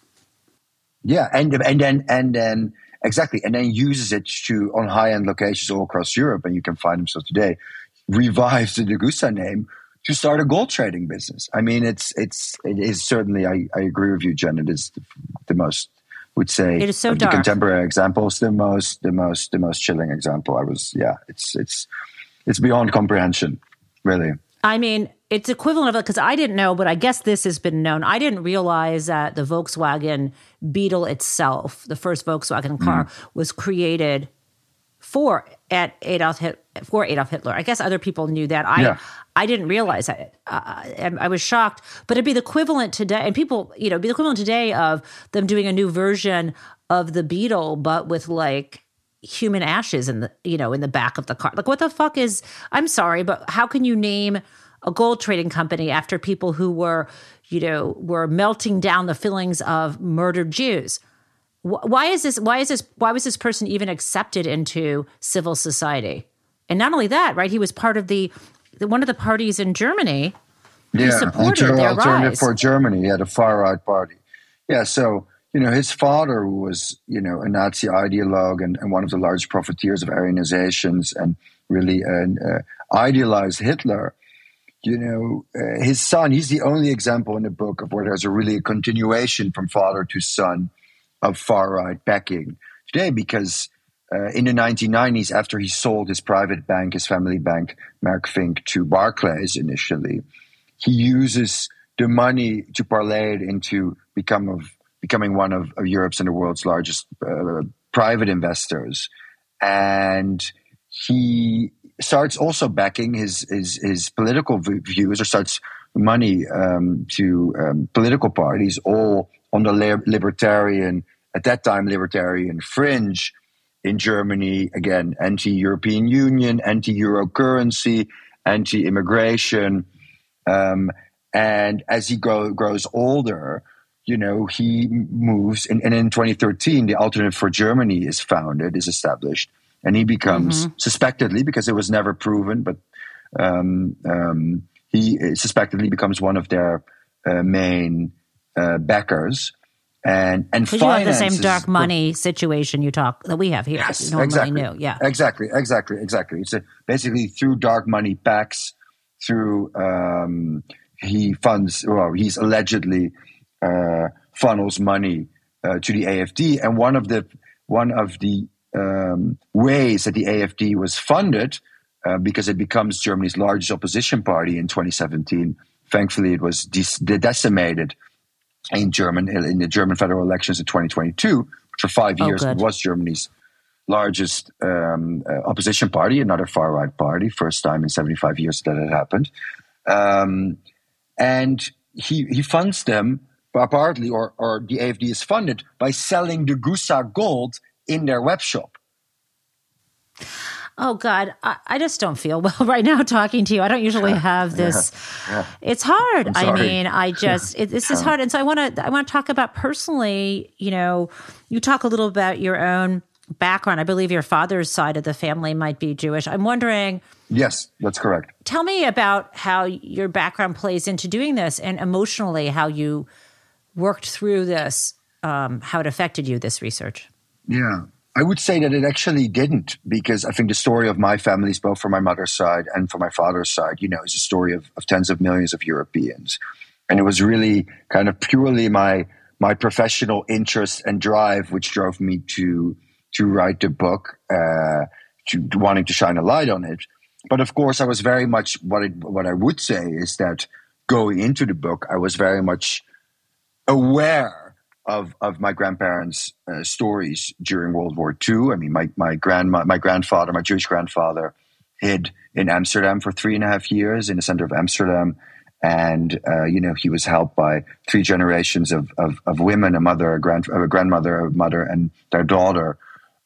Yeah. And, and then, and then, exactly. And then uses it to, on high-end locations all across Europe, and you can find them still today, revives the Degussa name to start a gold trading business. I mean, it's, it's, it is certainly, I, I agree with you, Jen, it is the, the most, would say, it is so of dark. The contemporary examples, the most, the most, the most chilling example. I was, yeah, it's, it's, it's beyond comprehension, really. I mean, it's equivalent of it, because I didn't know, but I guess this has been known. I didn't realize that the Volkswagen Beetle itself, the first Volkswagen car, mm. was created for at Adolf Hitler, for Adolf Hitler. I guess other people knew that. I yeah. I didn't realize that. Uh, and I was shocked. But it'd be the equivalent today, and people, you know, be the equivalent today of them doing a new version of the Beetle, but with like human ashes in the, you know, in the back of the car. Like, what the fuck is? I'm sorry, but how can you name a gold trading company after people who were, you know, were melting down the fillings of murdered Jews? Why is this? Why is this? Why was this person even accepted into civil society? And not only that, right? He was part of the, the one of the parties in Germany. Yeah, who supported Alter, their Alternative rise. for Germany. Yeah, the far right party. Yeah, so you know his father was you know a Nazi ideologue and, and one of the largest profiteers of Aryanizations and really uh, uh, idealized Hitler. You know, uh, his son. He's the only example in the book of where there's a really a continuation from father to son of far-right backing today, because uh, in the nineteen nineties, after he sold his private bank, his family bank, Merck Fink, to Barclays initially, he uses the money to parlay it into become of, becoming one of, of Europe's and the world's largest uh, private investors. And he starts also backing his, his, his political views, or starts money um, to um, political parties, all on the libertarian, at that time, libertarian fringe in Germany. Again, anti-European Union, anti-Euro currency, anti-immigration. Um, and as he grow, grows older, you know, he moves. And, and in twenty thirteen, the Alternative for Germany is founded, is established. And he becomes, mm-hmm. suspectedly, because it was never proven, but um, um, he suspectedly becomes one of their uh, main uh, backers. And and because you have the same dark money situation you talk that we have here. Yes, you normally exactly. knew. Yeah, exactly, exactly, exactly. It's a, basically through dark money packs, through um, he funds. Well, he's allegedly uh, funnels money uh, to the A F D, and one of the one of the um, ways that the A F D was funded, uh, because it becomes Germany's largest opposition party in twenty seventeen. Thankfully, it was de- decimated. In German, in the German federal elections in twenty twenty-two, which for five years oh, was Germany's largest um, uh, opposition party, another far-right party, first time in seventy-five years that it happened. Um, and he he funds them partly, or, or the A F D is funded by selling Degussa gold in their web shop. Oh, God, I, I just don't feel well right now talking to you. I don't usually have this. Yeah, yeah. It's hard. I mean, I just, it, this is hard. And so I want to, I want to talk about personally, you know, you talk a little about your own background. I believe your father's side of the family might be Jewish. I'm wondering. Yes, that's correct. Tell me about how your background plays into doing this, and emotionally how you worked through this, um, how it affected you, this research. Yeah. I would say that it actually didn't, because I think the story of my families, both from my mother's side and from my father's side, you know, is a story of, of tens of millions of Europeans. And it was really kind of purely my my professional interest and drive which drove me to to write the book, uh, to, to wanting to shine a light on it. But of course, I was very much what it, what I would say is that going into the book, I was very much aware of of my grandparents' uh, stories during World War Two. I mean, my my grandma, my grandfather, my Jewish grandfather, hid in Amsterdam for three and a half years in the center of Amsterdam. And, uh, you know, he was helped by three generations of, of, of women, a mother, a, grand, a grandmother, a mother, and their daughter,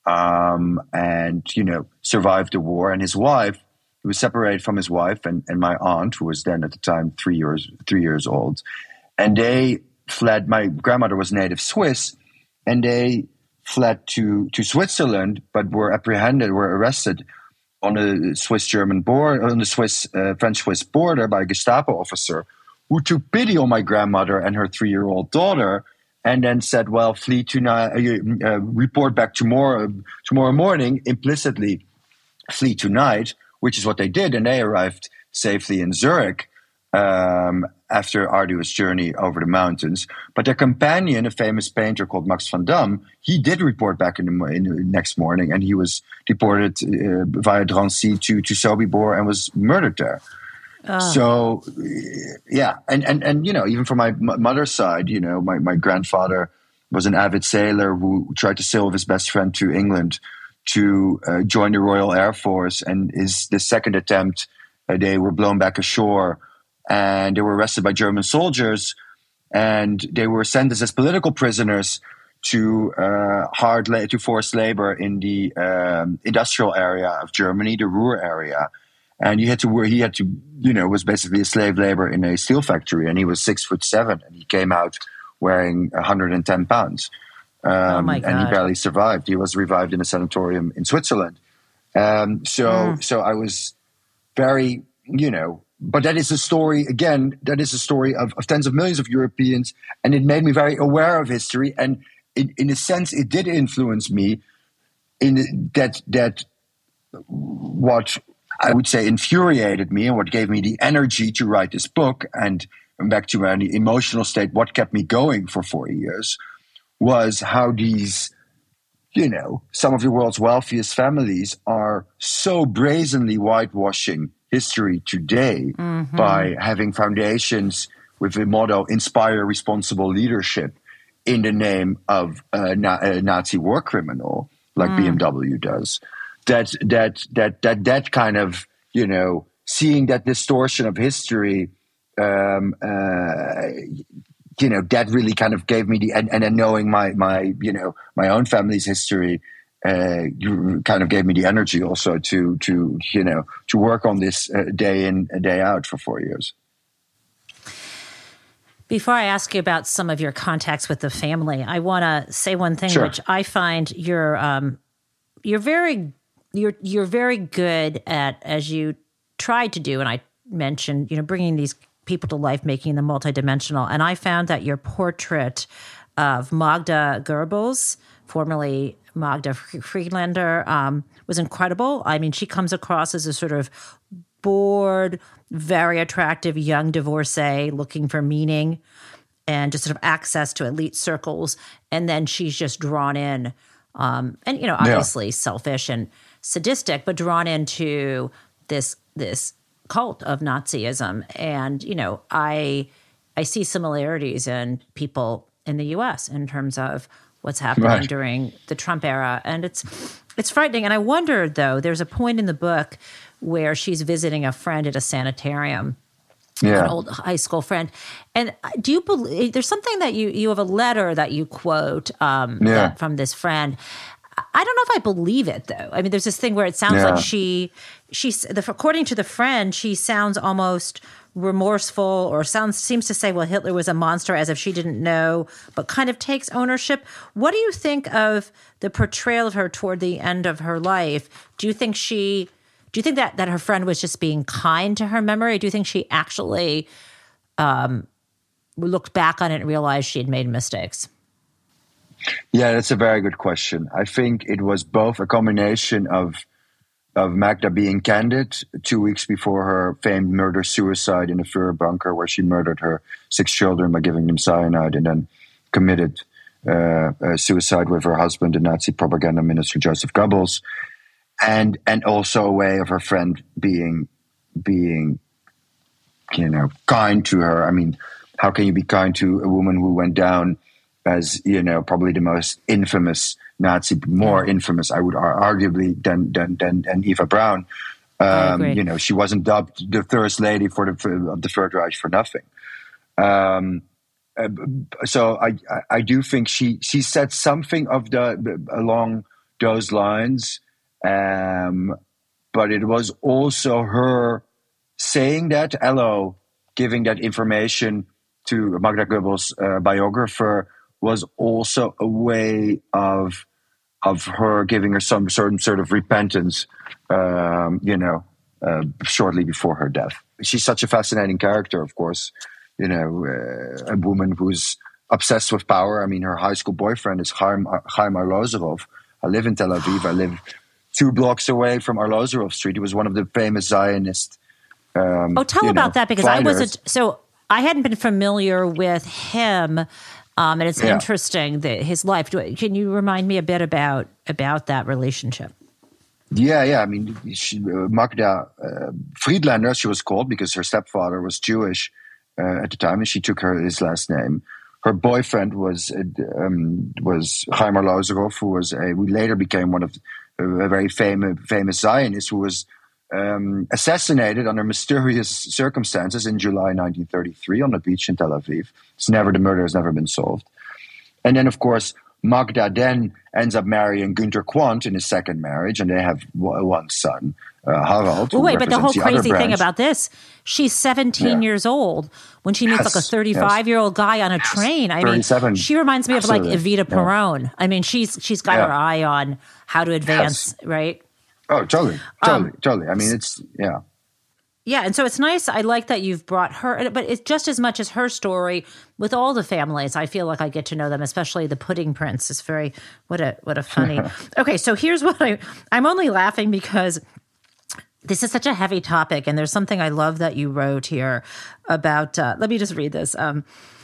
um, and, you know, survived the war. And his wife, he was separated from his wife and, and my aunt, who was then at the time three years, three years old. And they fled. My grandmother was native Swiss, and they fled to, to Switzerland, but were apprehended, were arrested on the Swiss-German border, on the Swiss uh, French-Swiss border by a Gestapo officer who took pity on my grandmother and her three-year-old daughter, and then said, "Well, flee tonight, uh, uh, report back tomorrow, tomorrow morning." Implicitly, flee tonight, which is what they did, and they arrived safely in Zurich um, after an arduous journey over the mountains. But their companion, a famous painter called Max van Dam, he did report back in the, in the next morning, and he was deported uh, via Drancy to, to Sobibor and was murdered there. Oh. So, yeah, and, and, and, you know, even from my mother's side, you know, my, my grandfather was an avid sailor who tried to sail with his best friend to England to uh, join the Royal Air Force, and his the second attempt, uh, they were blown back ashore, and they were arrested by German soldiers, and they were sentenced as political prisoners to uh, hard la- to forced labor in the um, industrial area of Germany, the Ruhr area. And he had to work. He had to, you know, was basically a slave labor in a steel factory, and he was six foot seven, and he came out weighing one hundred ten pounds. Um, oh my God. And he barely survived. He was revived in a sanatorium in Switzerland. Um, so, mm. so I was very, you know. But that is a story, again, that is a story of, of tens of millions of Europeans, and it made me very aware of history. And in, in a sense, it did influence me in that, that what I would say infuriated me and what gave me the energy to write this book, and back to my emotional state, what kept me going for four years was how these, you know, some of the world's wealthiest families are so brazenly whitewashing history today mm-hmm. by having foundations with the motto "Inspire Responsible Leadership" in the name of a, na- a Nazi war criminal, like mm. B M W does. That that that that that kind of, you know, seeing that distortion of history, um, uh, you know, that really kind of gave me the and, and then knowing my my you know my own family's history. Uh, kind of gave me the energy also to to you know to work on this uh, day in uh, day out for four years. Before I ask you about some of your contacts with the family, I want to say one thing, sure. which I find you're um, you're very you're you're very good at, as you tried to do, and I mentioned, you know, bringing these people to life, making them multidimensional. And I found that your portrait of Magda Goebbels, formerly Magda Friedlander, um, was incredible. I mean, she comes across as a sort of bored, very attractive young divorcee looking for meaning and just sort of access to elite circles. And then she's just drawn in, um, and, you know, obviously yeah. selfish and sadistic, but drawn into this this cult of Nazism. And, you know, I I see similarities in people in the U S in terms of what's happening right. during the Trump era. And it's it's frightening. And I wondered, though, there's a point in the book where she's visiting a friend at a sanitarium, yeah. an old high school friend. And do you believe, there's something that you, you have a letter that you quote um, yeah. that, from this friend. I don't know if I believe it, though. I mean, there's this thing where it sounds yeah. like she, she's, the, according to the friend, she sounds almost remorseful, or sounds seems to say, well, Hitler was a monster, as if she didn't know, but kind of takes ownership. What do you think of the portrayal of her toward the end of her life? Do you think she, do you think that, that her friend was just being kind to her memory? Do you think she actually um, looked back on it and realized she had made mistakes? Yeah, that's a very good question. I think it was both a combination of of Magda being candid two weeks before her famed murder-suicide in a Fuhrer bunker, where she murdered her six children by giving them cyanide and then committed uh, uh, suicide with her husband, the Nazi propaganda minister Joseph Goebbels, and and also a way of her friend being being, you know, kind to her. I mean, how can you be kind to a woman who went down as, you know, probably the most infamous Nazi, more yeah. infamous, I would arguably, than than than, than Eva Braun. Um, you know, she wasn't dubbed the first lady for the for, of the Third Reich for nothing. Um, uh, so I, I I do think she she said something of the along those lines, um, but it was also her saying that, hello, giving that information to Magda Goebbels' uh, biographer, was also a way of of her giving her some certain sort of repentance, um, you know, uh, shortly before her death. She's such a fascinating character, of course, you know, uh, a woman who's obsessed with power. I mean, her high school boyfriend is Chaim, Chaim Arlozorov. I live in Tel Aviv. I live two blocks away from Arlozorov Street. He was one of the famous Zionist um, Oh, tell you about know, that, because fighters. I wasn't, so I hadn't been familiar with him. Um, and it's Yeah. interesting that his life. Do, can you remind me a bit about about that relationship? Yeah, yeah. I mean, she, uh, Magda uh, Friedlander, she was called because her stepfather was Jewish uh, at the time, and she took her his last name. Her boyfriend was uh, um, was Chaim Arlozorov, who was a, who later became one of uh, a very famous famous Zionist, who was um, assassinated under mysterious circumstances in July nineteen thirty-three on a beach in Tel Aviv. It's never the murder has never been solved. And then, of course, Magda then ends up marrying Günter Quandt in his second marriage, and they have one son, uh, Harald. Well, wait, but the whole the crazy thing branch. about this, she's seventeen Yeah. years old when she meets Yes, like a thirty-five-year-old guy on a Yes. train. I thirty-seven. mean, she reminds me of Absolutely. like Evita Yeah. Peron. I mean, she's she's got Yeah. her eye on how to advance, right? Oh, totally, totally, Um, totally. I mean, it's, yeah. Yeah, and so it's nice. I like that you've brought her, but it's just as much as her story with all the families. I feel like I get to know them, especially the Pudding Prince. It's very what a what a funny. Okay, so here's what I I'm only laughing because this is such a heavy topic, and there's something I love that you wrote here about. Uh, let me just read this. Um,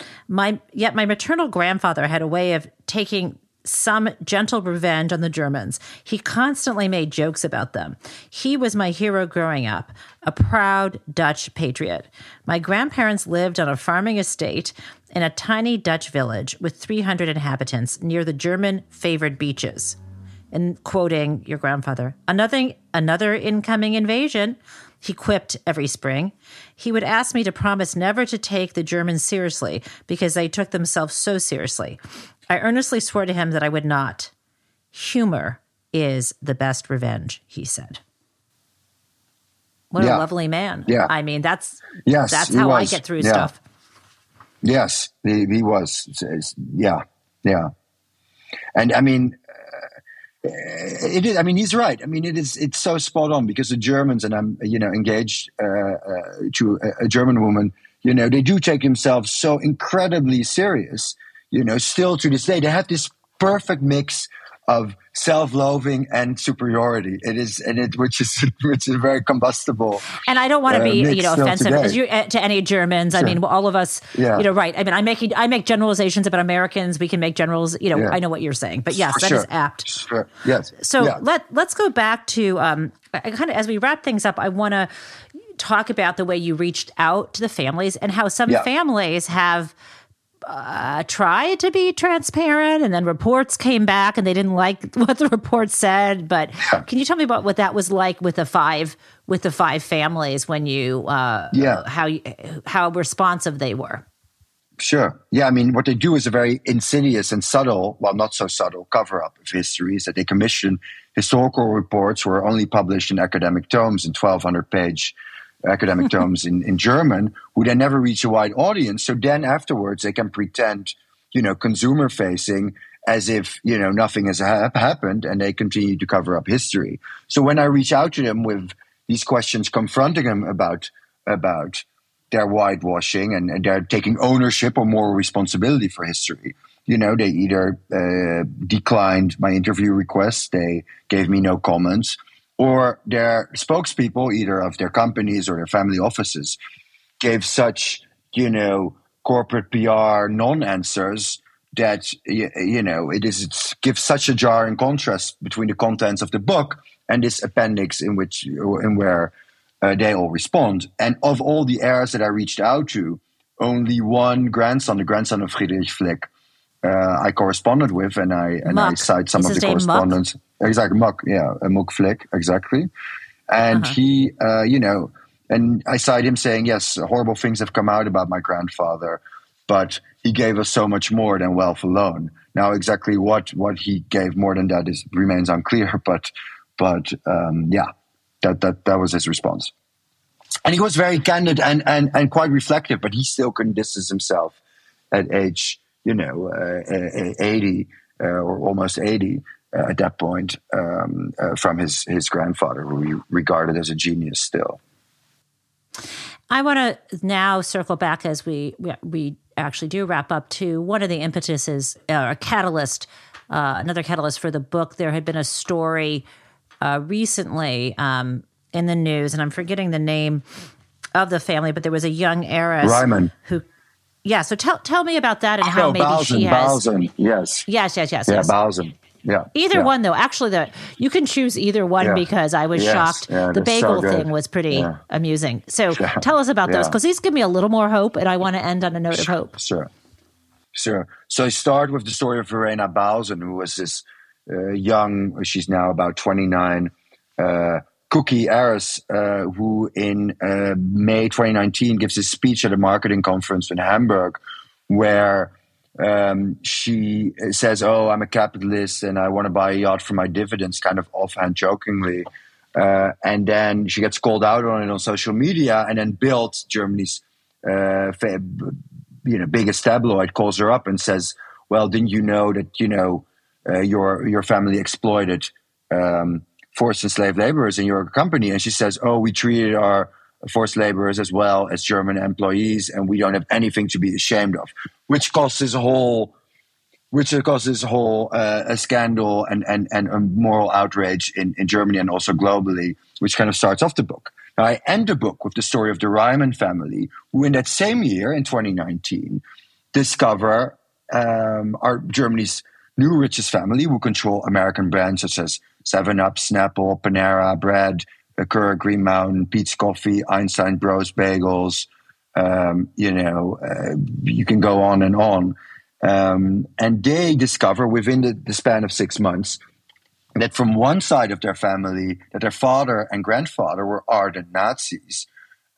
my yet my maternal grandfather had a way of taking some gentle revenge on the Germans. He constantly made jokes about them. He was my hero growing up, a proud Dutch patriot. My grandparents lived on a farming estate in a tiny Dutch village with three hundred inhabitants near the German-favored beaches. And quoting your grandfather, another, another incoming invasion, he quipped every spring. He would ask me to promise never to take the Germans seriously because they took themselves so seriously. I earnestly swore to him that I would not. Humor is the best revenge, he said. What Yeah. a lovely man. Yeah. I mean, that's Yes, that's he how I was. get through Yeah. stuff. Yes, he, he was. It's- it's- yeah, yeah. And I mean, uh, it is. I mean, he's right. I mean, it is. It's so spot on because the Germans, and I'm, you know, engaged uh, uh, to a, a German woman. You know, they do take themselves so incredibly serious. You know, still to this day, they have this perfect mix of self-loathing and superiority. It is, and it which is which is very combustible. And I don't want to uh, be, mix you know, still offensive today. as you, uh, to any Germans. I Sure. mean, all of us, Yeah. you know, right. I mean, I'm making, I make generalizations about Americans. We can make generals, you know, Yeah. I know what you're saying, but yes, For that sure. is apt. Sure. Yes. So Yeah. let, let's go back to, um, I kind of, as we wrap things up, I want to talk about the way you reached out to the families and how some Yeah. families have uh, tried to be transparent, and then reports came back and they didn't like what the report said. But Yeah. can you tell me about what that was like with the five with the five families when you uh, Yeah. how you, how responsive they were? Sure. Yeah, I mean, what they do is a very insidious and subtle, well, not so subtle, cover-up of history, is that they commission historical reports who are only published in academic tomes, in twelve hundred page academic tomes in, in German, who then never reach a wide audience. So then afterwards, they can pretend, you know, consumer-facing as if, you know, nothing has ha- happened, and they continue to cover up history. So when I reach out to them with these questions, confronting them about about their whitewashing and, and they're taking ownership or moral responsibility for history. You know, they either uh, declined my interview request, they gave me no comments, or their spokespeople, either of their companies or their family offices, gave such, you know, corporate P R non-answers that, you know, it is it gives such a jarring contrast between the contents of the book and this appendix in which in where uh, they all respond. And of all the heirs that I reached out to, only one grandson, the grandson of Friedrich Flick, uh, I corresponded with, and I and Muck. I cite some Is of his the name correspondence. Muck? Exactly, Muck, yeah, uh, Muck Flick, exactly. And Uh-huh. he, uh, you know, and I cite him saying, yes, horrible things have come out about my grandfather, but he gave us so much more than wealth alone. Now, exactly what what he gave more than that is remains unclear, but but um, yeah, that that that was his response. And he was very candid and, and, and quite reflective, but he still couldn't distance himself at age, you know, uh, eighty uh, or almost eighty uh, at that point um, uh, from his, his grandfather, who he regarded as a genius still. I want to now circle back as we we actually do wrap up to one of the impetuses, uh, a catalyst, uh, another catalyst for the book. There had been a story uh, recently um, in the news, and I'm forgetting the name of the family, but there was a young heiress Ryman. who, yeah. So tell tell me about that and how no, maybe Bowsen, she has. Bowsen, yes, Yes, yes, yes, yeah, yes. Bowsen. Yeah, Either yeah. one, though. Actually, the you can choose either one Yeah. because I was Yes. shocked. Yeah, the that's so bagel good. thing was pretty Yeah. amusing. So Yeah. tell us about those Yeah. because these give me a little more hope, and I want to end on a note of hope. Sure, sure. So I start with the story of Verena Bowsen, who was this uh, young, she's now about twenty-nine, uh, cookie heiress uh, who in uh, May twenty nineteen gives a speech at a marketing conference in Hamburg where um, she says, oh, I'm a capitalist and I want to buy a yacht for my dividends, kind of offhand jokingly. Uh, and then she gets called out on it on social media, and then Bild, Germany's uh, fa- you know biggest tabloid, calls her up and says, well, didn't you know that, you know, uh, your your family exploited um, forced and slave laborers in your company? And she says, oh, we treated our forced laborers as well as German employees, and we don't have anything to be ashamed of, which caused this whole, which caused this whole uh, a scandal and, and, and a moral outrage in, in Germany and also globally, which kind of starts off the book. Now, I end the book with the story of the Ryman family, who in that same year, in twenty nineteen, discover um, are Germany's new richest family, who control American brands such as seven up, Snapple, Panera Bread, Keurig Green Mountain, Peet's Coffee, Einstein Bros Bagels. Um, you know, uh, you can go on and on. Um, and they discover within the, the span of six months that from one side of their family, that their father and grandfather were ardent Nazis,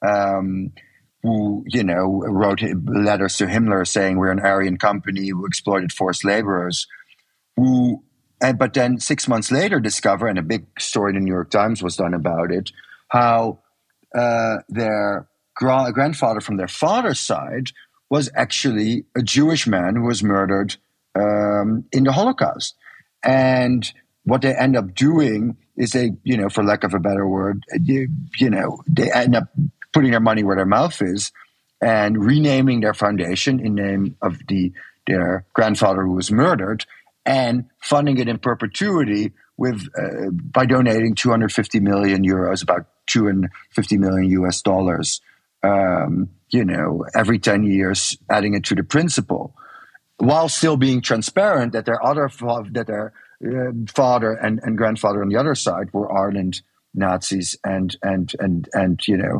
um, who, you know, wrote letters to Himmler saying we're an Aryan company who exploited forced laborers, who, and, but then six months later discover, and a big story in the New York Times was done about it, how uh, their gra- grandfather from their father's side was actually a Jewish man who was murdered um, in the Holocaust. And what they end up doing is they, you know, for lack of a better word, you, you know, they end up putting their money where their mouth is and renaming their foundation in name of the their grandfather who was murdered, and funding it in perpetuity with uh, by donating two hundred fifty million euros, about two hundred fifty million U S dollars, um, you know, every ten years, adding it to the principal, while still being transparent that their other that their uh, father and, and grandfather on the other side were ardent Nazis and and and and you know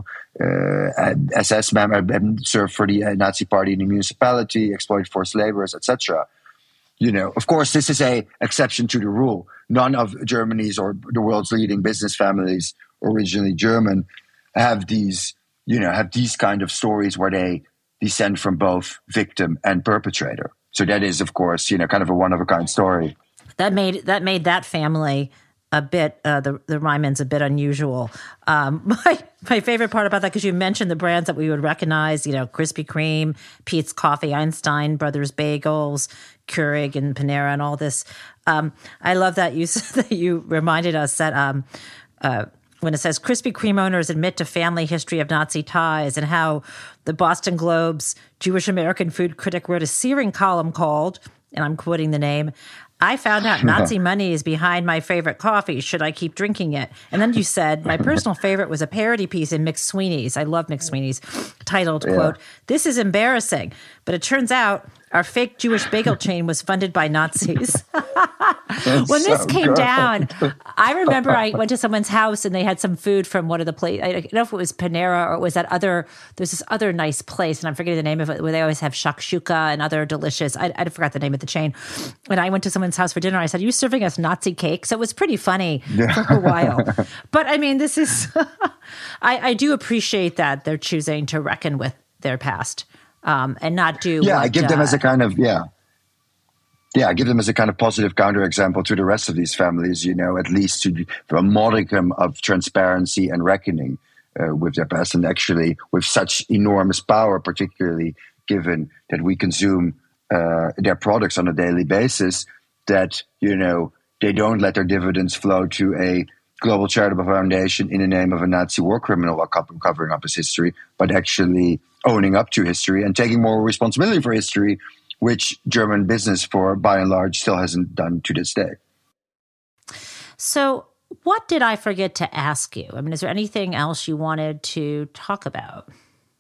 uh, S S members, served for the Nazi party in the municipality, exploited forced laborers, et cetera. You know, of course, this is a exception to the rule. None of Germany's or the world's leading business families, originally German, have these, you know, have these kind of stories where they descend from both victim and perpetrator. So that is, of course, you know, kind of a one of a kind story. That made that made that family a bit uh, the the Rymans a bit unusual. Um, my my favorite part about that, because you mentioned the brands that we would recognize, you know, Krispy Kreme, Peet's Coffee, Einstein Brothers Bagels, Keurig and Panera, and all this. Um, I love that you that you reminded us that um, uh, when it says Krispy Kreme owners admit to family history of Nazi ties, and how the Boston Globe's Jewish American food critic wrote a searing column called and I'm quoting the name, I found out Nazi money is behind my favorite coffee. Should I keep drinking it? And then you said, my personal favorite was a parody piece in McSweeney's. I love McSweeney's, titled, yeah. quote, "This is embarrassing, but it turns out our fake Jewish bagel chain was funded by Nazis." When this so came good. down, I remember I went to someone's house and they had some food from one of the places. I don't know if it was Panera or it was that other, there's this other nice place, and I'm forgetting the name of it, where they always have shakshuka and other delicious, I, I forgot the name of the chain. And I went to someone's house for dinner. I said, "Are you serving us Nazi cake?" So it was pretty funny yeah. for a while. But I mean, this is, I, I do appreciate that they're choosing to reckon with their past um, and not do Yeah, what, I give uh, them as a kind of, yeah. Yeah, I give them as a kind of positive counterexample to the rest of these families, you know, at least to a modicum of transparency and reckoning uh, with their past. And actually, with such enormous power, particularly given that we consume uh, their products on a daily basis, that, you know, they don't let their dividends flow to a global charitable foundation in the name of a Nazi war criminal while covering up his history, but actually owning up to history and taking more responsibility for history, which German business, for by and large, still hasn't done to this day. So what did I forget to ask you? I mean, is there anything else you wanted to talk about?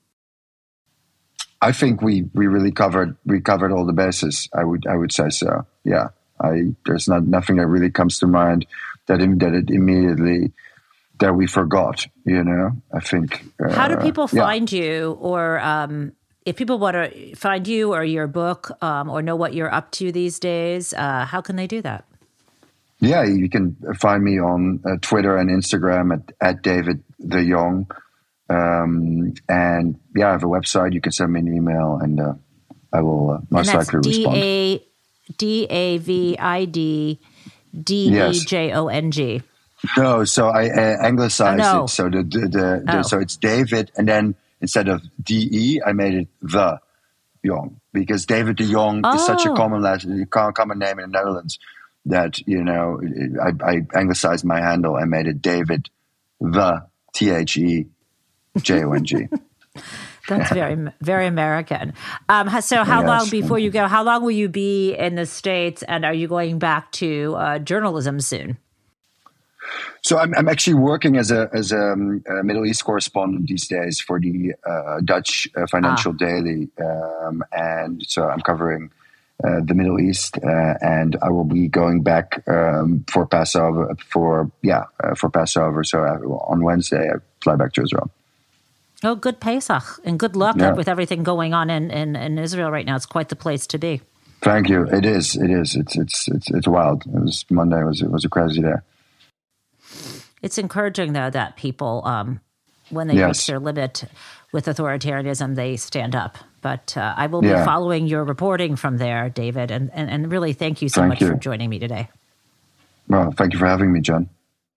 I think we, we really covered we covered all the bases. I would I would say so. Yeah, I there's not nothing that really comes to mind that that it immediately that we forgot. You know, I think. Uh, How do people yeah. find you, or um, if people want to find you or your book, um, or know what you're up to these days? Uh, how can they do that? Yeah, you can find me on uh, Twitter and Instagram at, at David the Young. Um, and yeah, I have a website. You can send me an email and uh, I will uh, most and that's likely D A, respond. D A V I D D E J O N G. No, so I uh, anglicized oh, no. it. So the, the, the, oh. the so it's David, and then instead of D E, I made it the Young, because David de Jong oh. is such a common last, common name in the Netherlands that, you know, I, I anglicized my handle. I made it David the T H E J O N G. That's very, very American. Um, so how yes. long before you go, how long will you be in the States, and are you going back to uh, journalism soon? So I'm, I'm actually working as a as a, um, a Middle East correspondent these days for the uh, Dutch uh, Financial ah. Daily, um, and so I'm covering uh, the Middle East, uh, and I will be going back um, for Passover. For yeah, uh, for Passover. So I, on Wednesday, I fly back to Israel. Oh, good Pesach, and good luck yeah. with everything going on in, in, in Israel right now. It's quite the place to be. Thank you. It is. It is. It's it's it's it's wild. It was Monday. It was it was a crazy day. It's encouraging, though, that people, um, when they yes. reach their limit with authoritarianism, they stand up. But uh, I will yeah. be following your reporting from there, David, and, and, and really thank you so thank much you. for joining me today. Well, thank you for having me, Jen.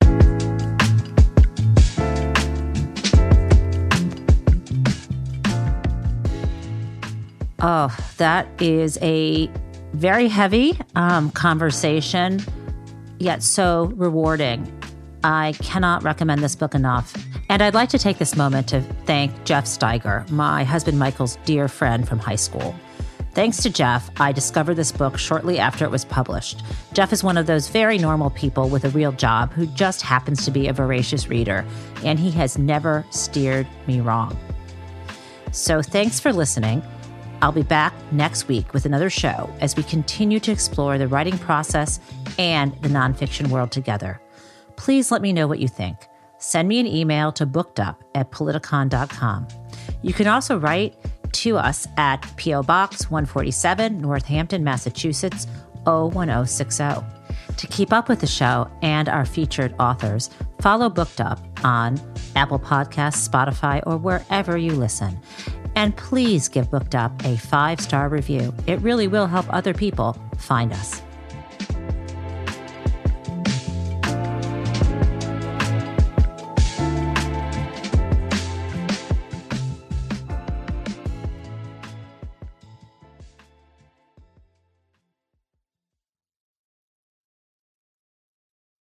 Oh, that is a very heavy um, conversation, yet so rewarding. I cannot recommend this book enough. And I'd like to take this moment to thank Jeff Steiger, my husband Michael's dear friend from high school. Thanks to Jeff, I discovered this book shortly after it was published. Jeff is one of those very normal people with a real job who just happens to be a voracious reader, and he has never steered me wrong. So thanks for listening. I'll be back next week with another show as we continue to explore the writing process and the nonfiction world together. Please let me know what you think. Send me an email to bookedup at politicon dot com. You can also write to us at P O Box one forty-seven, Northampton, Massachusetts, oh one oh six oh. To keep up with the show and our featured authors, follow Booked Up on Apple Podcasts, Spotify, or wherever you listen. And please give Booked Up a five-star review. It really will help other people find us.